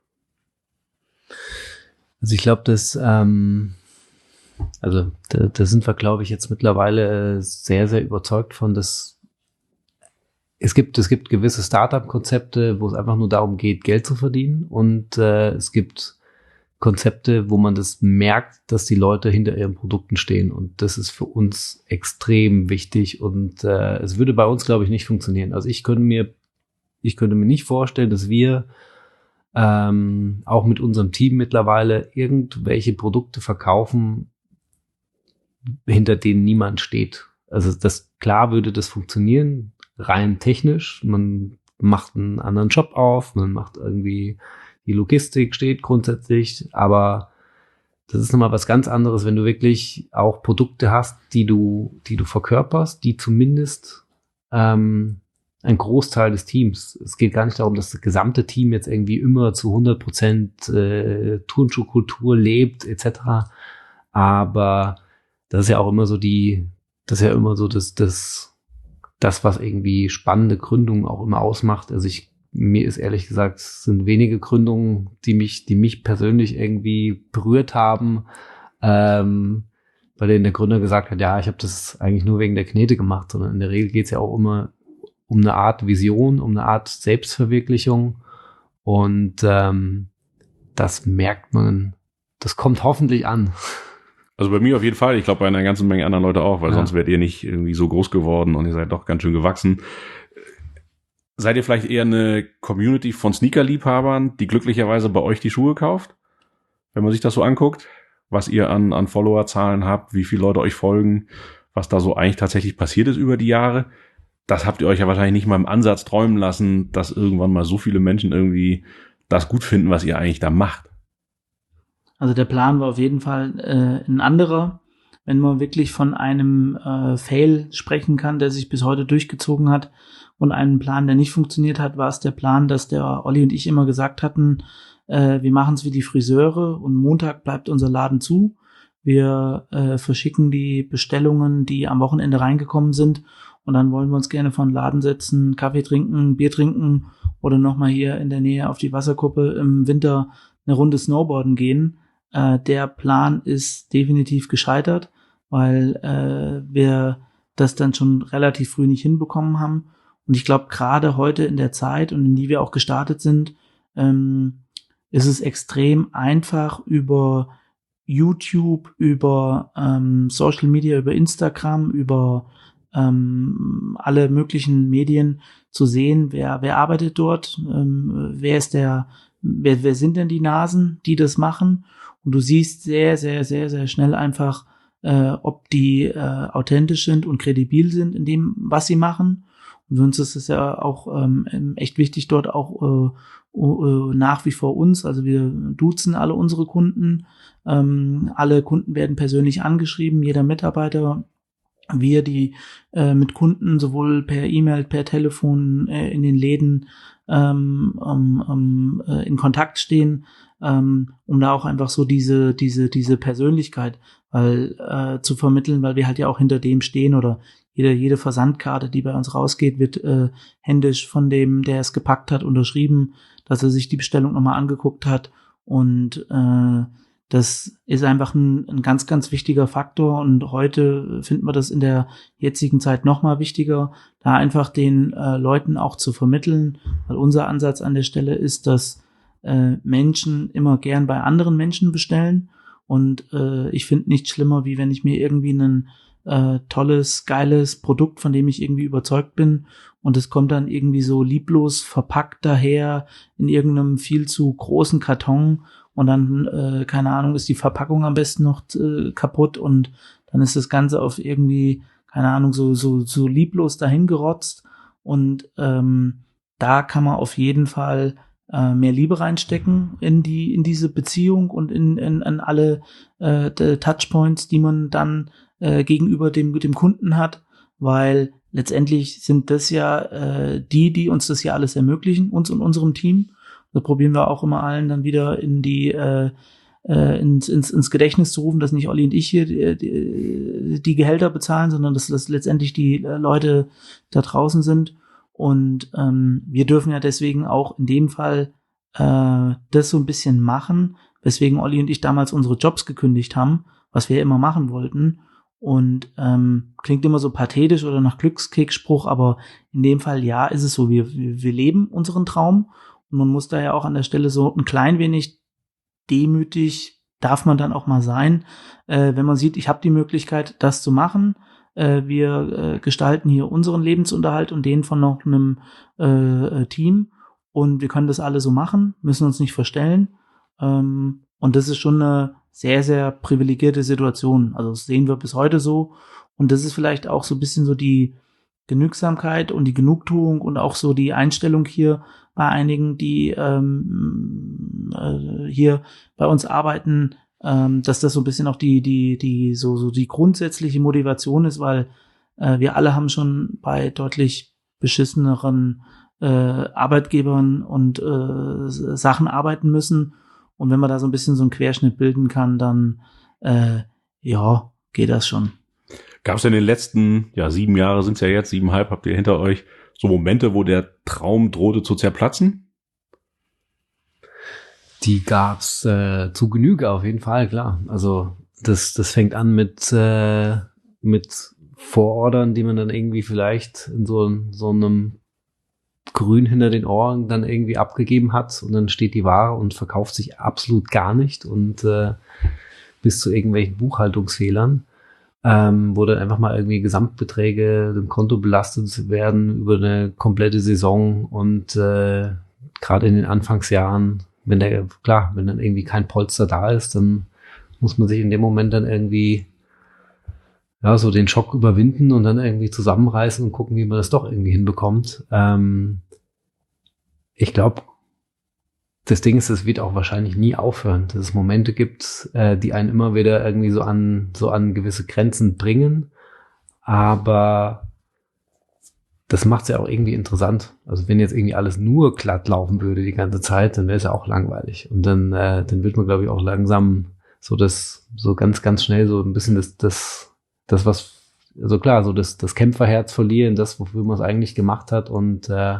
Also ich glaube, dass ähm, also da, da sind wir, glaube ich, jetzt mittlerweile sehr, sehr überzeugt von, dass es gibt es gibt gewisse Startup-Konzepte, wo es einfach nur darum geht, Geld zu verdienen, und äh, es gibt Konzepte, wo man das merkt, dass die Leute hinter ihren Produkten stehen, und das ist für uns extrem wichtig, und äh, es würde bei uns, glaube ich, nicht funktionieren. Also ich könnte mir ich könnte mir nicht vorstellen, dass wir ähm, auch mit unserem Team mittlerweile irgendwelche Produkte verkaufen, hinter denen niemand steht. Also das, klar würde das funktionieren, rein technisch. Man macht einen anderen Shop auf, man macht irgendwie, die Logistik steht grundsätzlich, aber das ist nochmal was ganz anderes, wenn du wirklich auch Produkte hast, die du, die du verkörperst, die zumindest ähm, ein Großteil des Teams. Es geht gar nicht darum, dass das gesamte Team jetzt irgendwie immer zu hundert Prozent äh, Turnschuhkultur lebt, et cetera. Aber das ist ja auch immer so die, das ist ja immer so das, das, das, was irgendwie spannende Gründungen auch immer ausmacht. Also ich, mir ist ehrlich gesagt, es sind wenige Gründungen, die mich, die mich persönlich irgendwie berührt haben, ähm, bei denen der Gründer gesagt hat, ja, ich habe das eigentlich nur wegen der Knete gemacht, sondern in der Regel geht es ja auch immer um eine Art Vision, um eine Art Selbstverwirklichung, und ähm, das merkt man, das kommt hoffentlich an. Also bei mir auf jeden Fall, ich glaube bei einer ganzen Menge anderen Leute auch, weil Ja. sonst wärt ihr nicht irgendwie so groß geworden und ihr seid doch ganz schön gewachsen. Seid ihr vielleicht eher eine Community von Sneaker-Liebhabern, die glücklicherweise bei euch die Schuhe kauft? Wenn man sich das so anguckt, was ihr an, an Followerzahlen habt, wie viele Leute euch folgen, was da so eigentlich tatsächlich passiert ist über die Jahre, das habt ihr euch ja wahrscheinlich nicht mal im Ansatz träumen lassen, dass irgendwann mal so viele Menschen irgendwie das gut finden, was ihr eigentlich da macht. Also der Plan war auf jeden Fall äh, ein anderer. Wenn man wirklich von einem äh, Fail sprechen kann, der sich bis heute durchgezogen hat, und einen Plan, der nicht funktioniert hat, war es der Plan, dass der Olli und ich immer gesagt hatten, äh, wir machen es wie die Friseure und Montag bleibt unser Laden zu. Wir äh, verschicken die Bestellungen, die am Wochenende reingekommen sind, und dann wollen wir uns gerne vor den Laden setzen, Kaffee trinken, Bier trinken oder nochmal hier in der Nähe auf die Wasserkuppe im Winter eine Runde Snowboarden gehen. Äh, der Plan ist definitiv gescheitert, weil äh, wir das dann schon relativ früh nicht hinbekommen haben. Und ich glaube, gerade heute in der Zeit, und in die wir auch gestartet sind, ähm, ist es extrem einfach, über YouTube, über ähm, Social Media, über Instagram, über ähm, alle möglichen Medien zu sehen, wer wer arbeitet dort, ähm, wer ist der, wer wer sind denn die Nasen, die das machen, und du siehst sehr sehr sehr sehr schnell einfach, äh, ob die äh, authentisch sind und kredibil sind in dem, was sie machen. Und für uns ist es ja auch ähm, echt wichtig, dort auch äh, äh, nach wie vor uns, also wir duzen alle unsere Kunden, ähm, alle Kunden werden persönlich angeschrieben, jeder Mitarbeiter. Wir, die äh, mit Kunden sowohl per E-Mail, per Telefon äh, in den Läden ähm, um, um, äh, in Kontakt stehen, ähm, um da auch einfach so diese diese diese Persönlichkeit weil äh, zu vermitteln, weil wir halt ja auch hinter dem stehen, oder jede jede Versandkarte, die bei uns rausgeht, wird äh, händisch von dem, der es gepackt hat, unterschrieben, dass er sich die Bestellung nochmal angeguckt hat, und äh, das ist einfach ein, ein ganz, ganz wichtiger Faktor, und heute finden wir das in der jetzigen Zeit noch mal wichtiger, da einfach den äh, Leuten auch zu vermitteln, weil unser Ansatz an der Stelle ist, dass äh, Menschen immer gern bei anderen Menschen bestellen, und äh, ich finde nichts schlimmer, wie wenn ich mir irgendwie ein äh, tolles, geiles Produkt, von dem ich irgendwie überzeugt bin, und es kommt dann irgendwie so lieblos verpackt daher in irgendeinem viel zu großen Karton, und dann, äh, keine Ahnung, ist die Verpackung am besten noch äh, kaputt, und dann ist das Ganze auf irgendwie, keine Ahnung, so so so lieblos dahin gerotzt, und ähm, da kann man auf jeden Fall äh, mehr Liebe reinstecken in die in diese Beziehung und in in, in alle äh, Touchpoints, die man dann äh, gegenüber dem, dem Kunden hat, weil letztendlich sind das ja äh, die, die uns das ja alles ermöglichen, uns und unserem Team. Da probieren wir auch immer allen dann wieder in die äh, äh, ins, ins, ins Gedächtnis zu rufen, dass nicht Olli und ich hier die, die, die Gehälter bezahlen, sondern dass das letztendlich die äh, Leute da draußen sind. Und ähm, wir dürfen ja deswegen auch in dem Fall äh, das so ein bisschen machen, weswegen Olli und ich damals unsere Jobs gekündigt haben, was wir ja immer machen wollten. Und ähm, klingt immer so pathetisch oder nach Glückskeksspruch, aber in dem Fall, ja, ist es so. Wir, wir, wir leben unseren Traum und man muss da ja auch an der Stelle so ein klein wenig demütig, darf man dann auch mal sein, äh, wenn man sieht, ich habe die Möglichkeit, das zu machen. Äh, wir äh, gestalten hier unseren Lebensunterhalt und den von noch einem äh, Team und wir können das alle so machen, müssen uns nicht verstellen. Ähm, und das ist schon eine sehr, sehr privilegierte Situation. Also das sehen wir bis heute so. Und das ist vielleicht auch so ein bisschen so die Genügsamkeit und die Genugtuung und auch so die Einstellung hier bei einigen, die ähm, äh, hier bei uns arbeiten, ähm, dass das so ein bisschen auch die, die, die, so, so die grundsätzliche Motivation ist, weil äh, wir alle haben schon bei deutlich beschisseneren äh, Arbeitgebern und äh, Sachen arbeiten müssen. Und wenn man da so ein bisschen so einen Querschnitt bilden kann, dann äh, ja, geht das schon. Gab es in den letzten, ja, sieben Jahre sind es ja jetzt, siebeneinhalb habt ihr hinter euch, so Momente, wo der Traum drohte zu zerplatzen? Die gab's äh, zu Genüge auf jeden Fall, klar. Also das das fängt an mit äh, mit Vorordern, die man dann irgendwie vielleicht in so, so einem Grün hinter den Ohren dann irgendwie abgegeben hat und dann steht die Ware und verkauft sich absolut gar nicht und äh, bis zu irgendwelchen Buchhaltungsfehlern, ähm, wo dann einfach mal irgendwie Gesamtbeträge dem Konto belastet werden über eine komplette Saison und äh, gerade in den Anfangsjahren, wenn der, klar, wenn dann irgendwie kein Polster da ist, dann muss man sich in dem Moment dann irgendwie ja, so den Schock überwinden und dann irgendwie zusammenreißen und gucken, wie man das doch irgendwie hinbekommt. Ähm, ich glaube, das Ding ist, es wird auch wahrscheinlich nie aufhören, dass es Momente gibt, äh, die einen immer wieder irgendwie so an, so an gewisse Grenzen bringen. Aber das macht es ja auch irgendwie interessant. Also wenn jetzt irgendwie alles nur glatt laufen würde die ganze Zeit, dann wäre es ja auch langweilig. Und dann, äh, dann wird man, glaube ich, auch langsam so das, so ganz, ganz schnell so ein bisschen das, das, das, was, also klar, so das, das Kämpferherz verlieren, das, wofür man es eigentlich gemacht hat und äh,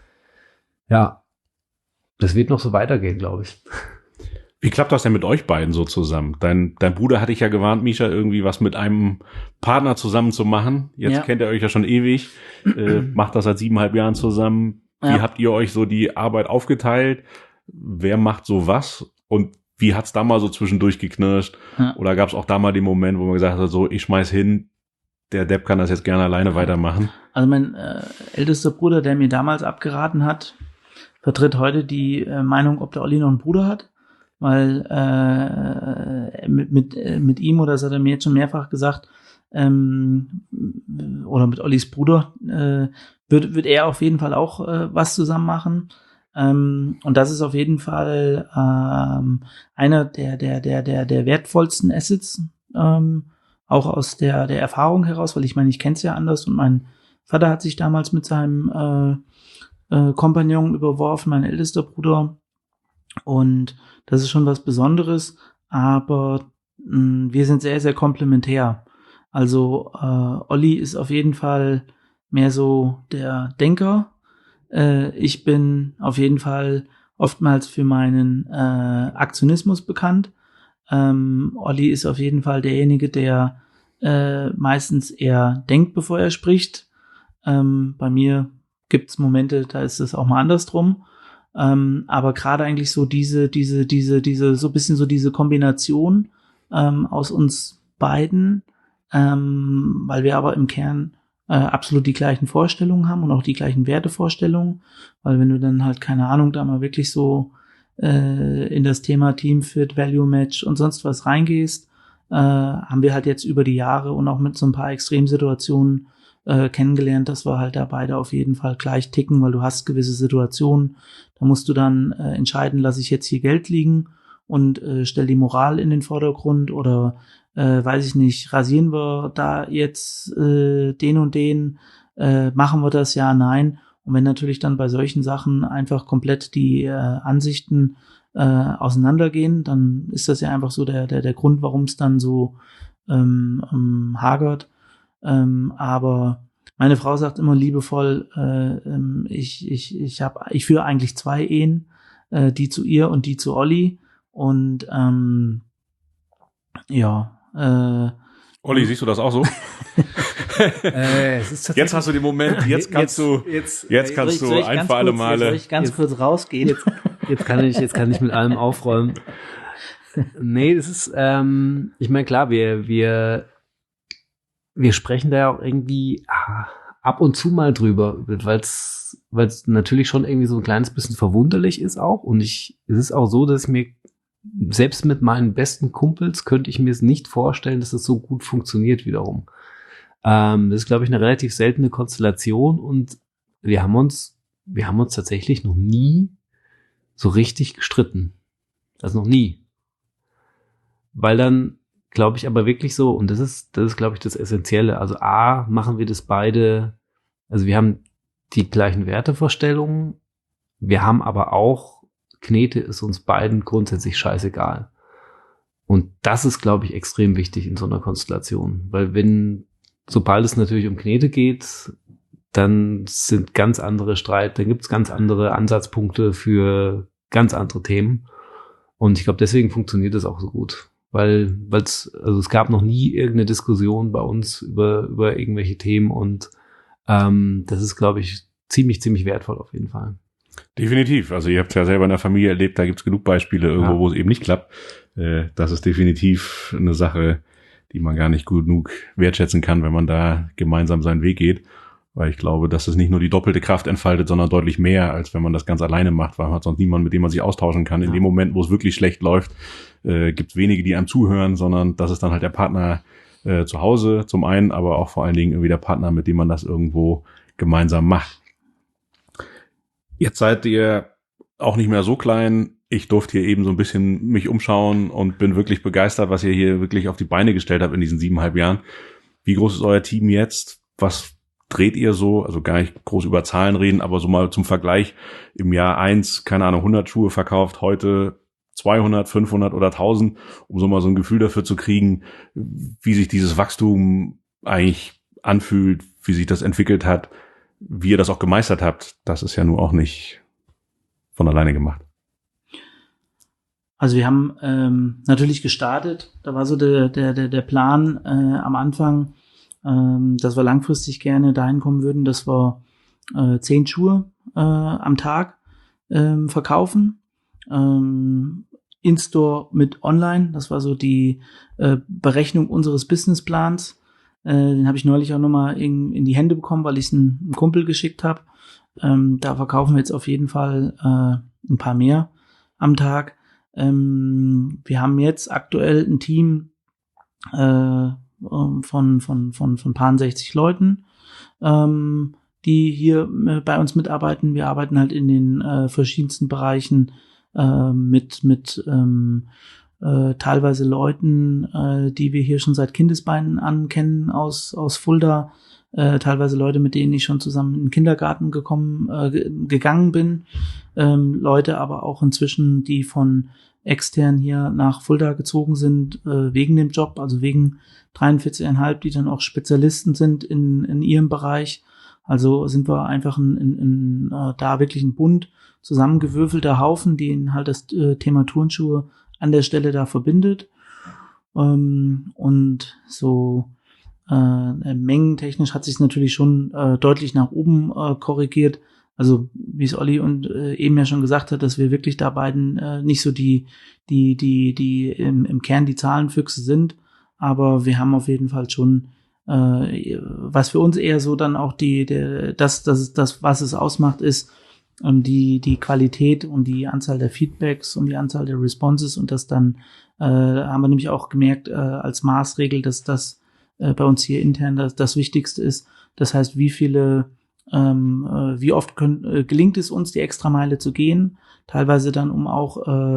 ja, das wird noch so weitergehen, glaube ich. Wie klappt das denn mit euch beiden so zusammen? Dein, dein Bruder hatte ich ja gewarnt, Misha, irgendwie was mit einem Partner zusammen zu machen. Jetzt ja. Kennt ihr euch ja schon ewig, äh, macht das seit siebeneinhalb Jahren zusammen. Wie ja. habt ihr euch so die Arbeit aufgeteilt? Wer macht so was? Und wie hat's da mal so zwischendurch geknirscht? Ja. Oder gab's auch da mal den Moment, wo man gesagt hat, so, ich schmeiß hin, der Depp kann das jetzt gerne alleine weitermachen? Also mein äh, ältester Bruder, der mir damals abgeraten hat, vertritt heute die äh, Meinung, ob der Olli noch einen Bruder hat. Weil äh, mit, mit, äh, mit ihm, oder das hat er mir jetzt schon mehrfach gesagt, ähm, oder mit Ollis Bruder, äh, wird, wird er auf jeden Fall auch äh, was zusammen machen. Ähm, und das ist auf jeden Fall ähm, einer der, der, der, der, der wertvollsten Assets, ähm, auch aus der, der Erfahrung heraus, weil ich meine, ich kenne es ja anders und mein Vater hat sich damals mit seinem äh, äh, Kompagnon überworfen, mein ältester Bruder. Und das ist schon was Besonderes, aber mh, wir sind sehr, sehr komplementär. Also äh, Olli ist auf jeden Fall mehr so der Denker. Äh, ich bin auf jeden Fall oftmals für meinen äh, Aktionismus bekannt. Ähm, Olli ist auf jeden Fall derjenige, der äh, meistens eher denkt, bevor er spricht. Ähm, bei mir gibt's Momente, da ist es auch mal andersrum. Ähm, aber gerade eigentlich so diese, diese, diese, diese, so ein bisschen so diese Kombination ähm, aus uns beiden, ähm, weil wir aber im Kern äh, absolut die gleichen Vorstellungen haben und auch die gleichen Wertevorstellungen, weil wenn du dann halt, keine Ahnung, da mal wirklich so äh, in das Thema Teamfit, Value Match und sonst was reingehst, äh, haben wir halt jetzt über die Jahre und auch mit so ein paar Extremsituationen äh, kennengelernt, dass wir halt da beide auf jeden Fall gleich ticken, weil du hast gewisse Situationen, da musst du dann äh, entscheiden, lasse ich jetzt hier Geld liegen und äh, stell die Moral in den Vordergrund oder äh, weiß ich nicht, rasieren wir da jetzt äh, den und den, äh, machen wir das, ja, nein. Und wenn natürlich dann bei solchen Sachen einfach komplett die äh, Ansichten äh, auseinandergehen, dann ist das ja einfach so der der der Grund, warum es dann so ähm, ähm, hagert. Ähm, aber meine Frau sagt immer liebevoll, äh, ähm, ich ich ich habe ich führe eigentlich zwei Ehen, äh, die zu ihr und die zu Olli. Und ähm, ja, äh, Olli, siehst du das auch so? äh, es ist jetzt hast du den Moment, jetzt kannst jetzt, du, jetzt, jetzt kannst soll ich, du ein ganz für alle kurz, Male. Soll ich ganz Jetzt- kurz rausgehen? Jetzt, jetzt kann ich, jetzt kann ich mit allem aufräumen. Nee, das ist, ähm, ich meine, klar, wir, wir, wir sprechen da ja auch irgendwie ah, ab und zu mal drüber, weil es, weil es natürlich schon irgendwie so ein kleines bisschen verwunderlich ist auch. Und ich, es ist auch so, dass ich mir selbst mit meinen besten Kumpels könnte ich mir es nicht vorstellen, dass es so gut funktioniert wiederum. Ähm, das ist, glaube ich, eine relativ seltene Konstellation und wir haben uns, wir haben uns tatsächlich noch nie so richtig gestritten. Also noch nie. Weil dann, glaube ich, aber wirklich so, und das ist, das ist, glaube ich, das Essentielle. Also A, machen wir das beide, also wir haben die gleichen Wertevorstellungen, wir haben aber auch, Knete ist uns beiden grundsätzlich scheißegal. Und das ist, glaube ich, extrem wichtig in so einer Konstellation. Weil wenn, sobald es natürlich um Knete geht, dann sind ganz andere Streit, dann gibt's ganz andere Ansatzpunkte für ganz andere Themen. Und ich glaube, deswegen funktioniert das auch so gut. Weil, weil's, also es gab noch nie irgendeine Diskussion bei uns über, über irgendwelche Themen und ähm, das ist, glaube ich, ziemlich, ziemlich wertvoll auf jeden Fall. Definitiv. Also ihr habt es ja selber in der Familie erlebt, da gibt es genug Beispiele irgendwo, Ja. wo es eben nicht klappt. Äh, das ist definitiv eine Sache, die man gar nicht gut genug wertschätzen kann, wenn man da gemeinsam seinen Weg geht. Weil ich glaube, dass es nicht nur die doppelte Kraft entfaltet, sondern deutlich mehr, als wenn man das ganz alleine macht, weil man hat sonst niemanden, mit dem man sich austauschen kann. In Ja. dem Moment, wo es wirklich schlecht läuft, äh, gibt es wenige, die einem zuhören, sondern das ist dann halt der Partner äh, zu Hause zum einen, aber auch vor allen Dingen irgendwie der Partner, mit dem man das irgendwo gemeinsam macht. Jetzt seid ihr auch nicht mehr so klein. Ich durfte hier eben so ein bisschen mich umschauen und bin wirklich begeistert, was ihr hier wirklich auf die Beine gestellt habt in diesen siebeneinhalb Jahren. Wie groß ist euer Team jetzt? Was dreht ihr so? Also gar nicht groß über Zahlen reden, aber so mal zum Vergleich. Im Jahr eins, keine Ahnung, hundert Schuhe verkauft, heute zweihundert, fünfhundert oder tausend, um so mal so ein Gefühl dafür zu kriegen, wie sich dieses Wachstum eigentlich anfühlt, wie sich das entwickelt hat, wie ihr das auch gemeistert habt. Das ist ja nur auch nicht von alleine gemacht. Also wir haben ähm, natürlich gestartet, da war so der der der, der Plan äh, am Anfang, ähm, dass wir langfristig gerne dahin kommen würden, dass wir äh, zehn Schuhe äh, am Tag ähm, verkaufen. Ähm, In-Store mit Online, das war so die äh, Berechnung unseres Businessplans. Äh, den habe ich neulich auch nochmal in, in die Hände bekommen, weil ich es einem Kumpel geschickt habe. Ähm, da verkaufen wir jetzt auf jeden Fall äh, ein paar mehr am Tag. Ähm, wir haben jetzt aktuell ein Team äh, von, von, von, von ein paar sechzig Leuten, ähm, die hier äh, bei uns mitarbeiten. Wir arbeiten halt in den äh, verschiedensten Bereichen äh, mit, mit ähm, äh, teilweise Leuten, äh, die wir hier schon seit Kindesbeinen an kennen aus, aus Fulda, äh, teilweise Leute, mit denen ich schon zusammen in den Kindergarten gekommen, äh, ge- gegangen bin, ähm, Leute aber auch inzwischen, die von extern hier nach Fulda gezogen sind, äh, wegen dem Job, also wegen dreiundvierzig Komma fünf, die dann auch Spezialisten sind in, in ihrem Bereich. Also sind wir einfach ein, ein, ein, äh, da wirklich ein bunt zusammengewürfelter Haufen, die halt das äh, Thema Turnschuhe an der Stelle da verbindet. Ähm, und so äh, mengentechnisch hat sich natürlich schon äh, deutlich nach oben äh, korrigiert. Also wie es Olli und äh, eben ja schon gesagt hat, dass wir wirklich da beiden äh, nicht so die die die die im, im Kern die Zahlenfüchse sind, aber wir haben auf jeden Fall schon äh, was für uns eher so dann auch die der das das das was es ausmacht ist ähm, die die Qualität und die Anzahl der Feedbacks und die Anzahl der Responses und das dann äh, haben wir nämlich auch gemerkt äh, als Maßregel, dass das äh, bei uns hier intern das, das Wichtigste ist. Das heißt, wie viele Ähm, äh, wie oft können, äh, gelingt es uns, die Extrameile zu gehen, teilweise dann, um auch äh,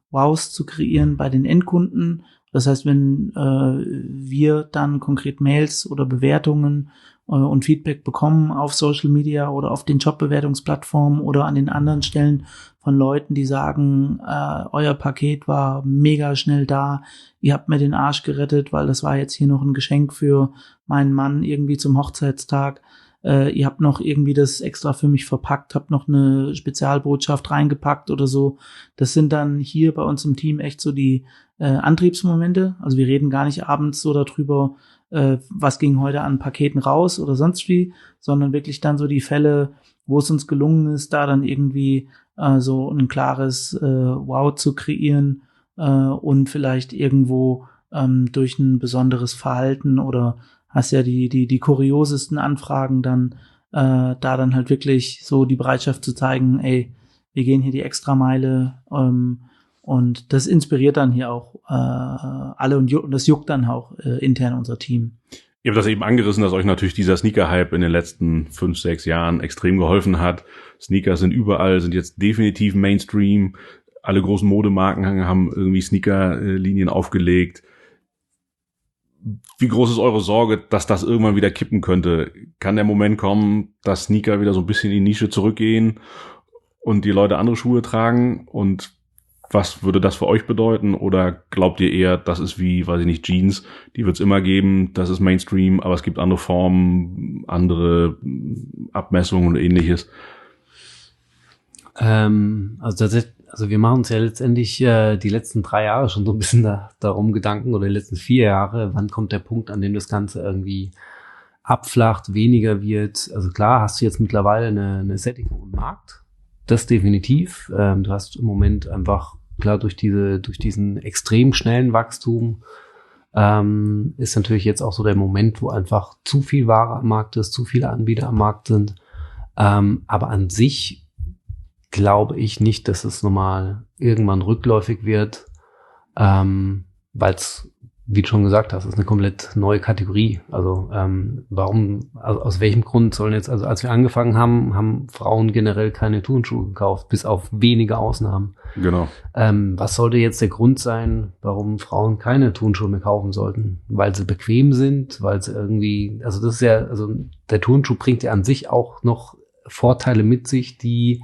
Wows zu kreieren bei den Endkunden. Das heißt, wenn äh, wir dann konkret Mails oder Bewertungen äh, und Feedback bekommen auf Social Media oder auf den Jobbewertungsplattformen oder an den anderen Stellen von Leuten, die sagen, äh, euer Paket war mega schnell da, ihr habt mir den Arsch gerettet, weil das war jetzt hier noch ein Geschenk für meinen Mann irgendwie zum Hochzeitstag. Äh, ihr habt noch irgendwie das extra für mich verpackt, habt noch eine Spezialbotschaft reingepackt oder so. Das sind dann hier bei uns im Team echt so die äh, Antriebsmomente. Also wir reden gar nicht abends so darüber, äh, was ging heute an Paketen raus oder sonst wie, sondern wirklich dann so die Fälle, wo es uns gelungen ist, da dann irgendwie äh, so ein klares äh, Wow zu kreieren äh, und vielleicht irgendwo ähm, durch ein besonderes Verhalten oder hast ja die, die, die kuriosesten Anfragen dann, äh, da dann halt wirklich so die Bereitschaft zu zeigen, ey, wir gehen hier die Extrameile, ähm, und das inspiriert dann hier auch äh, alle und, ju- und das juckt dann auch äh, intern unser Team. Ihr habt das eben angerissen, dass euch natürlich dieser Sneaker-Hype in den letzten fünf, sechs Jahren extrem geholfen hat. Sneaker sind überall, sind jetzt definitiv Mainstream. Alle großen Modemarken haben irgendwie Sneaker-Linien aufgelegt. Wie groß ist eure Sorge, dass das irgendwann wieder kippen könnte? Kann der Moment kommen, dass Sneaker wieder so ein bisschen in die Nische zurückgehen und die Leute andere Schuhe tragen? Und was würde das für euch bedeuten? Oder glaubt ihr eher, das ist wie, weiß ich nicht, Jeans, die wird es immer geben, das ist Mainstream, aber es gibt andere Formen, andere Abmessungen und ähnliches? Ähm, also tatsächlich, also wir machen uns ja letztendlich äh, die letzten drei Jahre schon so ein bisschen da, darum Gedanken oder die letzten vier Jahre, wann kommt der Punkt, an dem das Ganze irgendwie abflacht, weniger wird. Also klar, hast du jetzt mittlerweile eine, eine Sättigung im Markt, das definitiv. Ähm, du hast im Moment einfach, klar, durch diese, durch diesen extrem schnellen Wachstum ähm, ist natürlich jetzt auch so der Moment, wo einfach zu viel Ware am Markt ist, zu viele Anbieter am Markt sind. Ähm, aber an sich glaube ich nicht, dass es nochmal irgendwann rückläufig wird, ähm, weil es, wie du schon gesagt hast, ist eine komplett neue Kategorie. Also ähm, warum, also aus welchem Grund sollen jetzt, also als wir angefangen haben, haben Frauen generell keine Turnschuhe gekauft, bis auf wenige Ausnahmen. Genau. Ähm, was sollte jetzt der Grund sein, warum Frauen keine Turnschuhe mehr kaufen sollten? Weil sie bequem sind, weil sie irgendwie, also das ist ja, also der Turnschuh bringt ja an sich auch noch Vorteile mit sich, die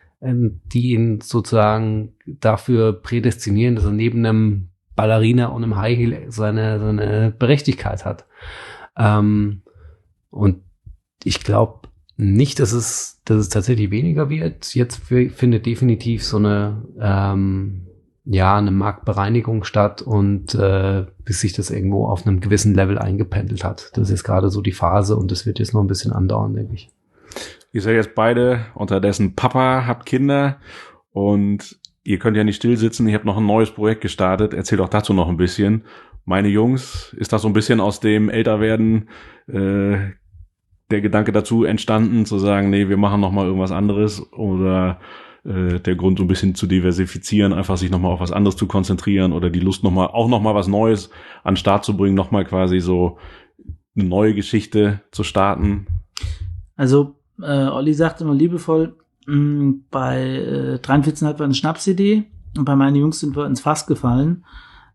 die ihn sozusagen dafür prädestinieren, dass er neben einem Ballerina und einem High Heel seine, seine Berechtigkeit hat. Ähm, und ich glaube nicht, dass es, dass es tatsächlich weniger wird. Jetzt für, findet definitiv so eine, ähm, ja, eine Marktbereinigung statt und äh, bis sich das irgendwo auf einem gewissen Level eingependelt hat. Das ist gerade so die Phase und das wird jetzt noch ein bisschen andauern, denke ich. Ihr seid jetzt beide unterdessen Papa, habt Kinder und ihr könnt ja nicht still sitzen. Ihr habt noch ein neues Projekt gestartet. Erzählt auch dazu noch ein bisschen. Meine Jungs, ist das so ein bisschen aus dem Älterwerden äh, der Gedanke dazu entstanden, zu sagen, nee, wir machen noch mal irgendwas anderes, oder äh, der Grund, so ein bisschen zu diversifizieren, einfach sich noch mal auf was anderes zu konzentrieren oder die Lust noch mal, auch noch mal was Neues an den Start zu bringen, noch mal quasi so eine neue Geschichte zu starten? Also Äh, Olli sagt immer liebevoll, mh, bei äh, dreiundvierzig Komma fünf war eine Schnapsidee und bei meinen Jungs sind wir ins Fass gefallen.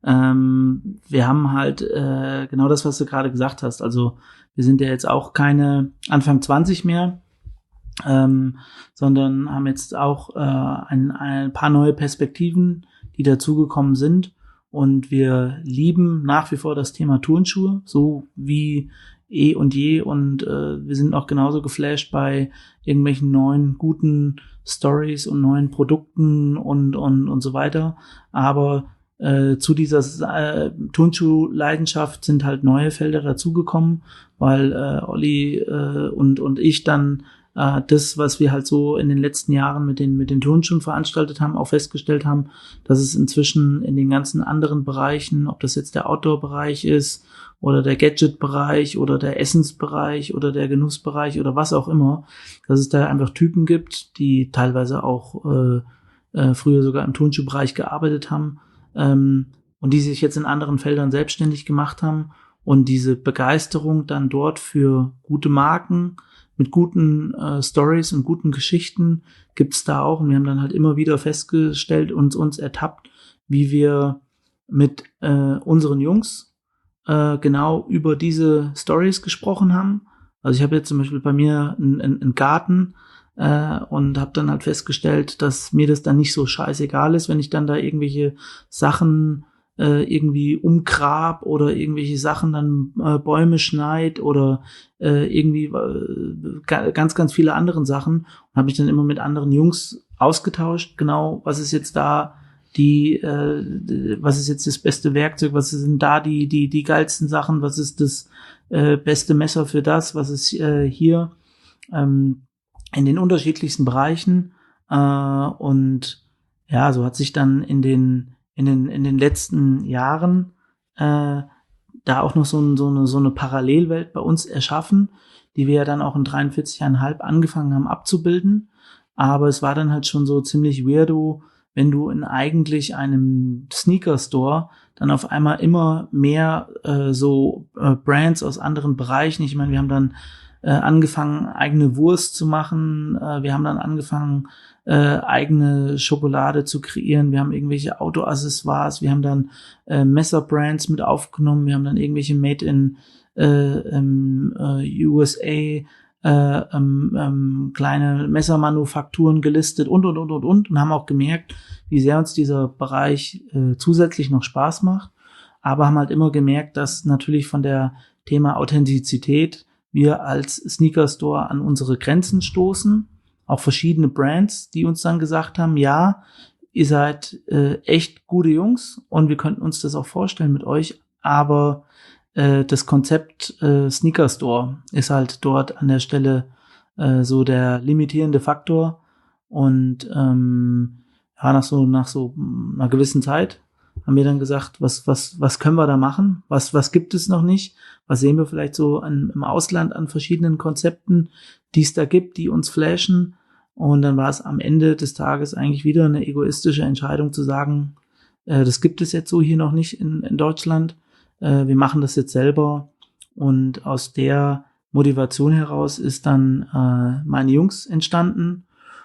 Ähm, wir haben halt äh, genau das, was du gerade gesagt hast. Also wir sind ja jetzt auch keine Anfang zwanzig mehr, ähm, sondern haben jetzt auch äh, ein, ein paar neue Perspektiven, die dazugekommen sind. Und wir lieben nach wie vor das Thema Turnschuhe, so wie eh und je, und äh, wir sind auch genauso geflasht bei irgendwelchen neuen guten Stories und neuen Produkten und und und so weiter. Aber äh, zu dieser äh, Turnschuh-Leidenschaft sind halt neue Felder dazugekommen, weil äh, Olli äh, und und ich dann äh, das, was wir halt so in den letzten Jahren mit den mit den Turnschuhen veranstaltet haben, auch festgestellt haben, dass es inzwischen in den ganzen anderen Bereichen, ob das jetzt der Outdoor-Bereich ist oder der Gadget-Bereich oder der Essensbereich oder der Genussbereich oder was auch immer, dass es da einfach Typen gibt, die teilweise auch äh, äh, früher sogar im Turnschuhbereich gearbeitet haben, ähm, und die sich jetzt in anderen Feldern selbstständig gemacht haben und diese Begeisterung dann dort für gute Marken mit guten äh, Stories und guten Geschichten gibt's da auch. Und wir haben dann halt immer wieder festgestellt und uns ertappt, wie wir mit äh, unseren Jungs äh, genau über diese Stories gesprochen haben. Also ich habe jetzt zum Beispiel bei mir einen, einen Garten äh, und habe dann halt festgestellt, dass mir das dann nicht so scheißegal ist, wenn ich dann da irgendwelche Sachen äh, irgendwie umgrab oder irgendwelche Sachen dann äh, Bäume schneid oder äh, irgendwie äh, ganz, ganz viele andere Sachen. Und habe mich dann immer mit anderen Jungs ausgetauscht, genau, was ist jetzt da die, äh, was ist jetzt das beste Werkzeug, was sind da die, die, die geilsten Sachen, was ist das äh, beste Messer für das, was ist äh, hier ähm, in den unterschiedlichsten Bereichen äh, und ja, so hat sich dann in den in den in den letzten Jahren äh, da auch noch so, ein, so eine so eine Parallelwelt bei uns erschaffen, die wir ja dann auch in dreiundvierzig Komma fünf angefangen haben abzubilden, aber es war dann halt schon so ziemlich weirdo, wenn du in eigentlich einem Sneaker-Store dann auf einmal immer mehr äh, so äh, Brands aus anderen Bereichen, ich meine, wir haben dann äh, angefangen, eigene Wurst zu machen, äh, wir haben dann angefangen, äh, eigene Schokolade zu kreieren, wir haben irgendwelche Autoaccessoires, wir haben dann äh, Messerbrands mit aufgenommen, wir haben dann irgendwelche Made in äh, ähm, äh, U S A Äh, ähm, ähm, kleine Messermanufakturen gelistet und, und, und, und, und und haben auch gemerkt, wie sehr uns dieser Bereich äh, zusätzlich noch Spaß macht, aber haben halt immer gemerkt, dass natürlich von der Thema Authentizität wir als Sneaker-Store an unsere Grenzen stoßen, auch verschiedene Brands, die uns dann gesagt haben, ja, ihr seid äh, echt gute Jungs und wir könnten uns das auch vorstellen mit euch, aber das Konzept äh, Sneaker Store ist halt dort an der Stelle äh, so der limitierende Faktor und ähm, ja, nach so nach so einer gewissen Zeit haben wir dann gesagt, was was was können wir da machen? Was was gibt es noch nicht? Was sehen wir vielleicht so an, im Ausland an verschiedenen Konzepten, die es da gibt, die uns flashen? Und dann war es am Ende des Tages eigentlich wieder eine egoistische Entscheidung zu sagen, äh, das gibt es jetzt so hier noch nicht in, in Deutschland. Wir machen das jetzt selber und aus der Motivation heraus ist dann äh, meine Jungs entstanden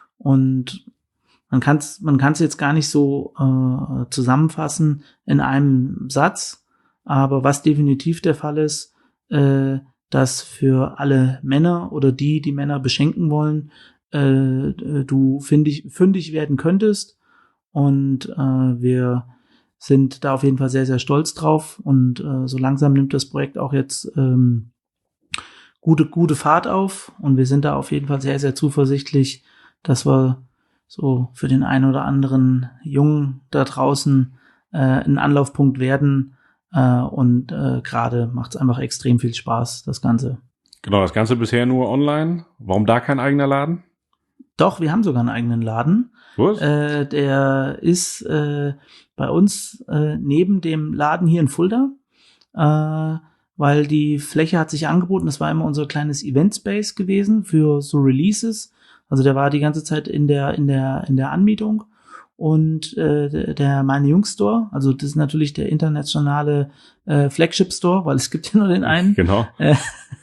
und man kann es man kann's jetzt gar nicht so äh, zusammenfassen in einem Satz, aber was definitiv der Fall ist, äh, dass für alle Männer oder die, die Männer beschenken wollen, äh, du fündig, fündig werden könntest und äh, wir sind da auf jeden Fall sehr, sehr stolz drauf und äh, so langsam nimmt das Projekt auch jetzt ähm, gute, gute Fahrt auf und wir sind da auf jeden Fall sehr, sehr zuversichtlich, dass wir so für den einen oder anderen Jungen da draußen äh, ein Anlaufpunkt werden äh, und äh, gerade macht es einfach extrem viel Spaß, das Ganze. Genau, das Ganze bisher nur online. Warum da kein eigener Laden? Doch, wir haben sogar einen eigenen Laden. Was? Äh, der ist äh, bei uns äh, neben dem Laden hier in Fulda, äh, weil die Fläche hat sich angeboten. Das war immer unser kleines Event-Space gewesen für so Releases. Also der war die ganze Zeit in der in der in der Anmietung und äh, der Meine Jungs Store, also das ist natürlich der internationale äh, Flagship Store, weil es gibt ja nur den einen. Genau. Äh,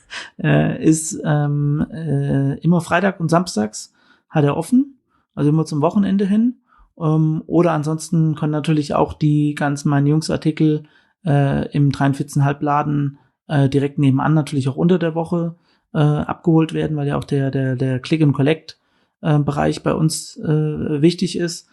äh, ist ähm, äh, immer Freitag und Samstags hat er offen. Also immer zum Wochenende hin. Ähm, oder ansonsten können natürlich auch die ganzen Meine Jungs Artikel äh, im dreiundvierzig Komma fünf Laden äh, direkt nebenan natürlich auch unter der Woche äh, abgeholt werden, weil ja auch der der der Click and Collect äh, Bereich bei uns äh, wichtig ist.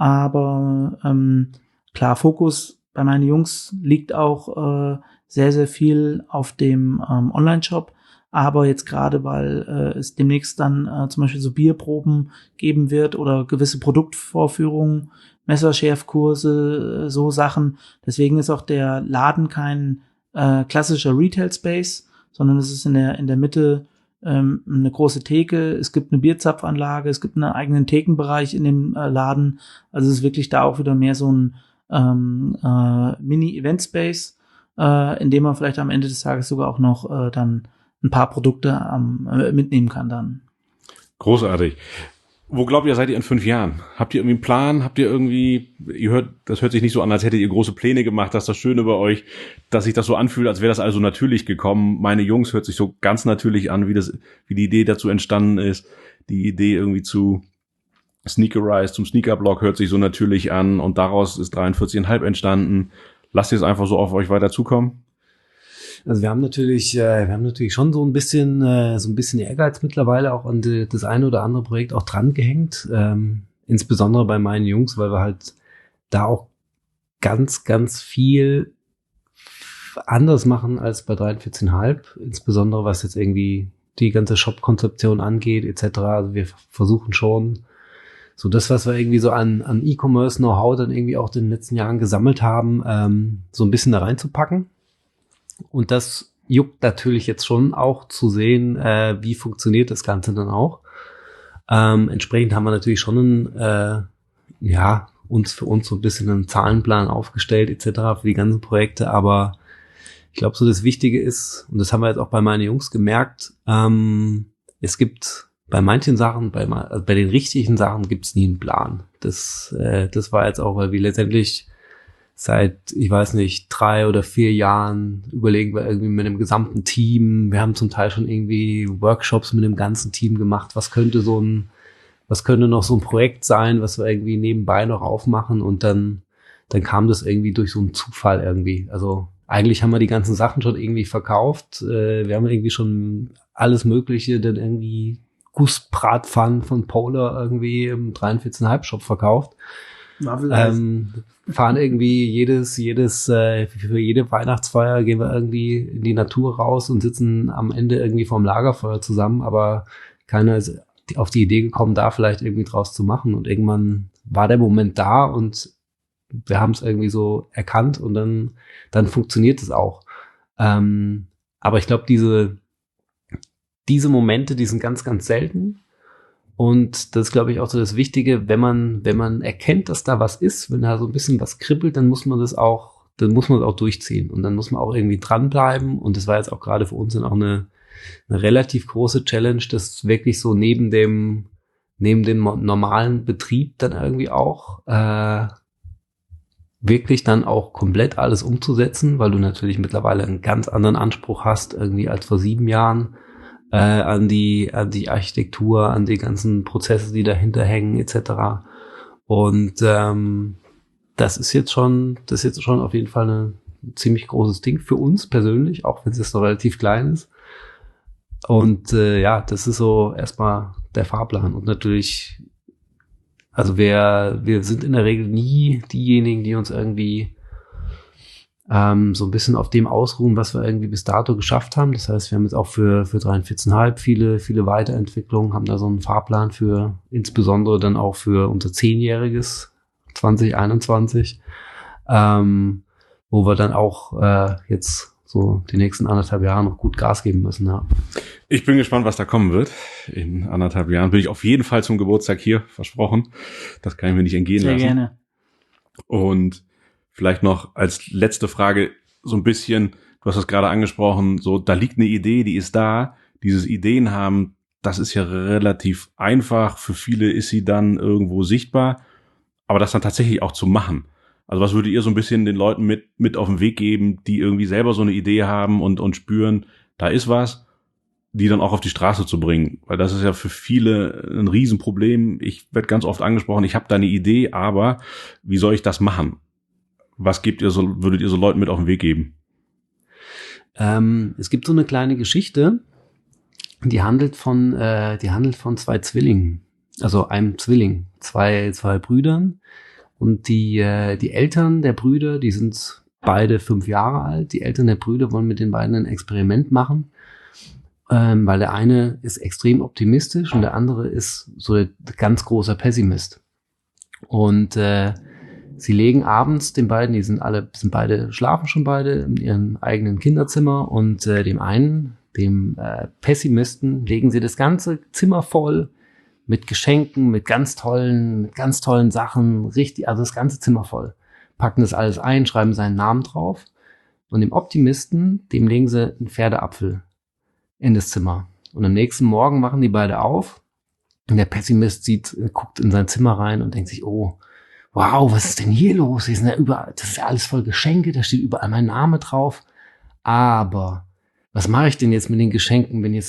Aber ähm, klar, Fokus bei Meine Jungs liegt auch äh, sehr sehr viel auf dem ähm, Online-Shop. Aber jetzt gerade, weil äh, es demnächst dann äh, zum Beispiel so Bierproben geben wird oder gewisse Produktvorführungen, Messerschärfkurse, äh, so Sachen. Deswegen ist auch der Laden kein äh, klassischer Retail-Space, sondern es ist in der in der Mitte ähm, eine große Theke. Es gibt eine Bierzapfanlage, es gibt einen eigenen Thekenbereich in dem äh, Laden. Also es ist wirklich da auch wieder mehr so ein ähm, äh, Mini-Event-Space, äh, in dem man vielleicht am Ende des Tages sogar auch noch äh, dann ein paar Produkte ähm, mitnehmen kann dann. Großartig. Wo glaubt ihr, seid ihr in fünf Jahren? Habt ihr irgendwie einen Plan? Habt ihr irgendwie, ihr hört, das hört sich nicht so an, als hättet ihr große Pläne gemacht, das ist das Schöne bei euch, dass sich das so anfühlt, als wäre das also natürlich gekommen. Meine Jungs hört sich so ganz natürlich an, wie das, wie die Idee dazu entstanden ist, die Idee irgendwie zu, Sneakerize zum Sneakerblock hört sich so natürlich an und daraus ist dreiundvierzig Komma fünf entstanden. Lasst ihr es einfach so auf euch weiter zukommen? Also wir haben natürlich, äh, wir haben natürlich schon so ein bisschen, äh, so ein bisschen Ehrgeiz mittlerweile auch an die, das eine oder andere Projekt auch dran gehängt. Ähm, insbesondere bei meinen Jungs, weil wir halt da auch ganz, ganz viel anders machen als bei dreiundvierzig Komma fünf. Insbesondere was jetzt irgendwie die ganze Shop-Konzeption angeht, et cetera. Also wir versuchen schon so das, was wir irgendwie so an, an E-Commerce-Know-how dann irgendwie auch in den letzten Jahren gesammelt haben, ähm, so ein bisschen da reinzupacken. Und das juckt natürlich jetzt schon auch zu sehen, äh, wie funktioniert das Ganze dann auch. Ähm, entsprechend haben wir natürlich schon einen, äh, ja, uns für uns so ein bisschen einen Zahlenplan aufgestellt et cetera für die ganzen Projekte. Aber ich glaube, so das Wichtige ist, und das haben wir jetzt auch bei meinen Jungs gemerkt, ähm, es gibt bei manchen Sachen, bei, also bei den richtigen Sachen gibt es nie einen Plan. Das, äh, das war jetzt auch, weil wir letztendlich seit, ich weiß nicht, drei oder vier Jahren überlegen wir irgendwie mit dem gesamten Team. Wir haben zum Teil schon irgendwie Workshops mit dem ganzen Team gemacht. Was könnte so ein, was könnte noch so ein Projekt sein, was wir irgendwie nebenbei noch aufmachen? Und dann, dann kam das irgendwie durch so einen Zufall irgendwie. Also eigentlich haben wir die ganzen Sachen schon irgendwie verkauft. Äh, wir haben irgendwie schon alles Mögliche dann irgendwie Gussbratpfannen von Polar irgendwie im dreiundvierzig Komma fünf Shop verkauft. Ähm, fahren irgendwie jedes, jedes, äh, für jede Weihnachtsfeier gehen wir irgendwie in die Natur raus und sitzen am Ende irgendwie vorm Lagerfeuer zusammen, aber keiner ist auf die Idee gekommen, da vielleicht irgendwie draus zu machen. Und irgendwann war der Moment da und wir haben es irgendwie so erkannt und dann, dann funktioniert es auch. Ähm, aber ich glaube, diese, diese Momente, die sind ganz, ganz selten. Und das ist, glaube ich, auch so das Wichtige, wenn man, wenn man erkennt, dass da was ist, wenn da so ein bisschen was kribbelt, dann muss man das auch, dann muss man es auch durchziehen. Und dann muss man auch irgendwie dranbleiben. Und das war jetzt auch gerade für uns dann auch eine, eine relativ große Challenge, das wirklich so neben dem, neben dem normalen Betrieb dann irgendwie auch, äh, wirklich dann auch komplett alles umzusetzen, weil du natürlich mittlerweile einen ganz anderen Anspruch hast, irgendwie als vor sieben Jahren. Äh, an die an die Architektur, an die ganzen Prozesse, die dahinter hängen, et cetera. Und ähm, das ist jetzt schon, das ist jetzt schon auf jeden Fall eine, ein ziemlich großes Ding für uns persönlich, auch wenn es jetzt noch relativ klein ist. Und äh, ja, das ist so erstmal der Fahrplan. Und natürlich, also wir wir sind in der Regel nie diejenigen, die uns irgendwie Ähm, so ein bisschen auf dem ausruhen, was wir irgendwie bis dato geschafft haben. Das heißt, wir haben jetzt auch für, für dreiundvierzig Komma fünf viele, viele Weiterentwicklungen, haben da so einen Fahrplan für, insbesondere dann auch für unser zehnjähriges zwanzig einundzwanzig, ähm, wo wir dann auch äh, jetzt so die nächsten anderthalb Jahre noch gut Gas geben müssen. Ja. Ich bin gespannt, was da kommen wird. In anderthalb Jahren bin ich auf jeden Fall zum Geburtstag hier, versprochen. Das kann ich mir nicht entgehen Sehr lassen. Sehr gerne. Und vielleicht noch als letzte Frage so ein bisschen, du hast es gerade angesprochen, so da liegt eine Idee, die ist da. Dieses Ideen haben, das ist ja relativ einfach. Für viele ist sie dann irgendwo sichtbar. Aber das dann tatsächlich auch zu machen. Also was würdet ihr so ein bisschen den Leuten mit mit auf den Weg geben, die irgendwie selber so eine Idee haben und und spüren, da ist was, die dann auch auf die Straße zu bringen? Weil das ist ja für viele ein Riesenproblem. Ich werde ganz oft angesprochen, ich habe da eine Idee, aber wie soll ich das machen? Was gebt ihr so, würdet ihr so Leuten mit auf den Weg geben? Ähm, es gibt so eine kleine Geschichte, die handelt von, äh, die handelt von zwei Zwillingen, also einem Zwilling, zwei, zwei Brüdern. Und die, äh, die Eltern der Brüder, die sind beide fünf Jahre alt. Die Eltern der Brüder wollen mit den beiden ein Experiment machen, ähm, weil der eine ist extrem optimistisch und der andere ist so ein ganz großer Pessimist. Und äh, sie legen abends den beiden, die sind alle, sind beide, schlafen schon beide in ihrem eigenen Kinderzimmer und äh, dem einen, dem äh, Pessimisten, legen sie das ganze Zimmer voll mit Geschenken, mit ganz tollen, mit ganz tollen Sachen, richtig, also das ganze Zimmer voll. Packen das alles ein, schreiben seinen Namen drauf und dem Optimisten, dem legen sie einen Pferdeapfel in das Zimmer. Und am nächsten Morgen machen die beide auf und der Pessimist sieht, guckt in sein Zimmer rein und denkt sich, oh, wow, was ist denn hier los? Hier sind ja überall, das ist ja alles voll Geschenke, da steht überall mein Name drauf. Aber was mache ich denn jetzt mit den Geschenken, wenn jetzt,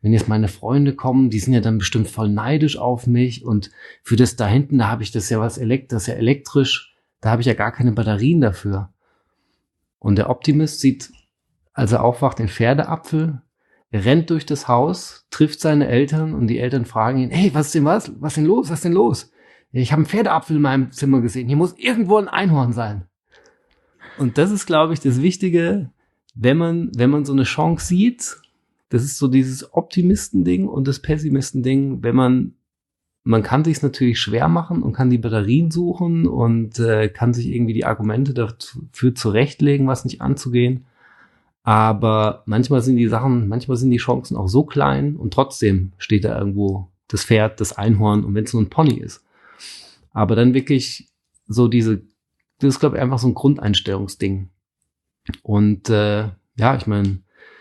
wenn jetzt meine Freunde kommen, die sind ja dann bestimmt voll neidisch auf mich und für das da hinten, da habe ich das ja was elekt, das ist ja elektrisch, da habe ich ja gar keine Batterien dafür. Und der Optimist sieht, als er aufwacht, den Pferdeapfel, er rennt durch das Haus, trifft seine Eltern und die Eltern fragen ihn, hey, was ist denn was? Was ist denn los? Was ist denn los? Ich habe einen Pferdeapfel in meinem Zimmer gesehen. Hier muss irgendwo ein Einhorn sein. Und das ist, glaube ich, das Wichtige, wenn man, wenn man so eine Chance sieht, das ist so dieses Optimisten-Ding und das Pessimisten-Ding, wenn man, man kann sich es natürlich schwer machen und kann die Batterien suchen und äh, kann sich irgendwie die Argumente dafür zurechtlegen, was nicht anzugehen. Aber manchmal sind die Sachen, manchmal sind die Chancen auch so klein und trotzdem steht da irgendwo das Pferd, das Einhorn und wenn es nur ein Pony ist. Aber dann wirklich so diese, das ist, glaube ich, einfach so ein Grundeinstellungsding. Und äh, ja, ich meine,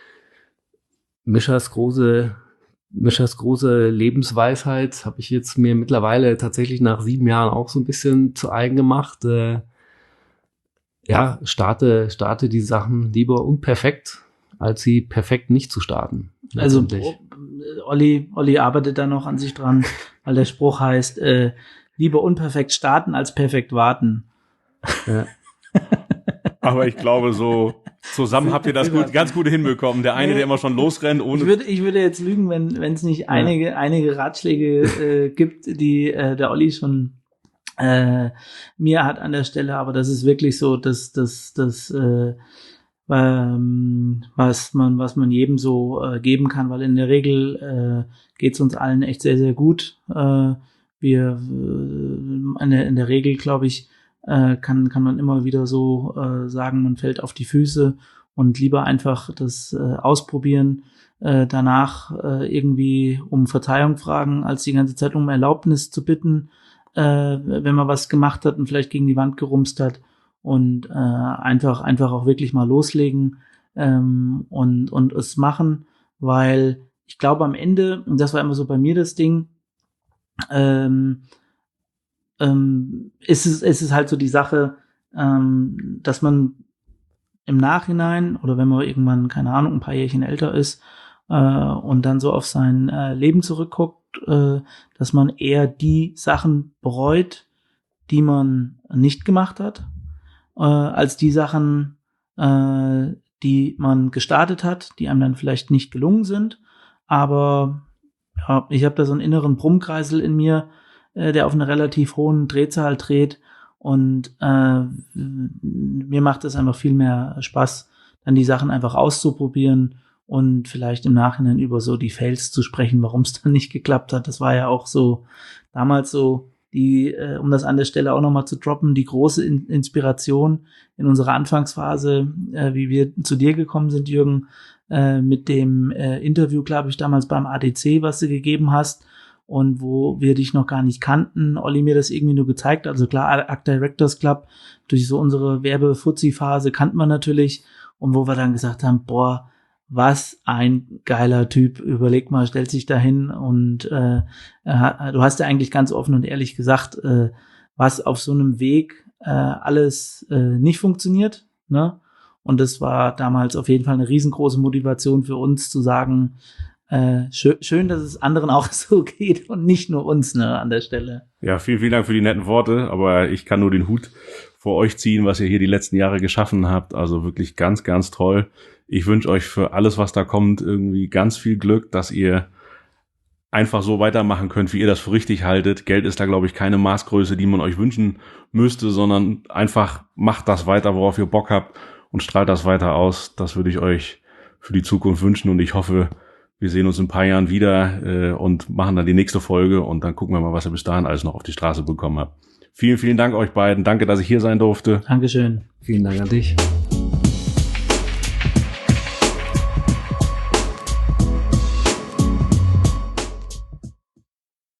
Mischas große, Mischas große Lebensweisheit habe ich jetzt mir mittlerweile tatsächlich nach sieben Jahren auch so ein bisschen zu eigen gemacht. Äh, ja, starte, starte die Sachen lieber unperfekt, als sie perfekt nicht zu starten. Also Olli, Olli arbeitet da noch an sich dran, weil der Spruch heißt, äh, lieber unperfekt starten als perfekt warten. Ja. Aber ich glaube, so zusammen habt ihr das gut, ganz gut hinbekommen. Der eine, der immer schon losrennt, ohne. Ich würde, ich würde jetzt lügen, wenn wenn es nicht ja. einige einige Ratschläge äh, gibt, die äh, der Olli schon äh, mir hat an der Stelle. Aber das ist wirklich so, dass das das äh, ähm, was man was man jedem so äh, geben kann, weil in der Regel äh, geht's uns allen echt sehr sehr gut. Äh, wir äh, in, der, in der Regel, glaube ich, Äh, kann kann man immer wieder so äh, sagen, man fällt auf die Füße und lieber einfach das äh, ausprobieren, äh, danach äh, irgendwie um Verzeihung fragen, als die ganze Zeit um Erlaubnis zu bitten, äh, wenn man was gemacht hat und vielleicht gegen die Wand gerumst hat und äh, einfach einfach auch wirklich mal loslegen ähm, und und es machen, weil ich glaube am Ende, und das war immer so bei mir das Ding, ähm, Ähm, ist es, ist es halt so die Sache, ähm, dass man im Nachhinein oder wenn man irgendwann, keine Ahnung, ein paar Jährchen älter ist äh, und dann so auf sein äh, Leben zurückguckt, äh, dass man eher die Sachen bereut, die man nicht gemacht hat, äh, als die Sachen, äh, die man gestartet hat, die einem dann vielleicht nicht gelungen sind. Aber ja, ich habe da so einen inneren Brummkreisel in mir, der auf einer relativ hohen Drehzahl dreht und äh, mir macht es einfach viel mehr Spaß, dann die Sachen einfach auszuprobieren und vielleicht im Nachhinein über so die Fails zu sprechen, warum es dann nicht geklappt hat. Das war ja auch so damals so die, äh, um das an der Stelle auch nochmal zu droppen, die große In- Inspiration in unserer Anfangsphase, äh, wie wir zu dir gekommen sind, Jürgen, äh, mit dem äh, Interview, glaube ich, damals beim A D C, was du gegeben hast, und wo wir dich noch gar nicht kannten, Olli mir das irgendwie nur gezeigt, also klar, Art Directors Club, durch so unsere Werbe-Fuzzi-Phase kannte man natürlich, und wo wir dann gesagt haben, boah, was ein geiler Typ, überleg mal, stellt sich da hin und äh, du hast ja eigentlich ganz offen und ehrlich gesagt, äh, was auf so einem Weg äh, alles äh, nicht funktioniert, ne? Und das war damals auf jeden Fall eine riesengroße Motivation für uns zu sagen, Äh, schön, schön, dass es anderen auch so geht und nicht nur uns, ne, an der Stelle. Ja, vielen, vielen Dank für die netten Worte, aber ich kann nur den Hut vor euch ziehen, was ihr hier die letzten Jahre geschaffen habt. Also wirklich ganz, ganz toll. Ich wünsche euch für alles, was da kommt, irgendwie ganz viel Glück, dass ihr einfach so weitermachen könnt, wie ihr das für richtig haltet. Geld ist da, glaube ich, keine Maßgröße, die man euch wünschen müsste, sondern einfach macht das weiter, worauf ihr Bock habt und strahlt das weiter aus. Das würde ich euch für die Zukunft wünschen und ich hoffe, wir sehen uns in ein paar Jahren wieder äh, und machen dann die nächste Folge und dann gucken wir mal, was ihr bis dahin alles noch auf die Straße bekommen habt. Vielen, vielen Dank euch beiden. Danke, dass ich hier sein durfte. Dankeschön. Vielen Dank an dich.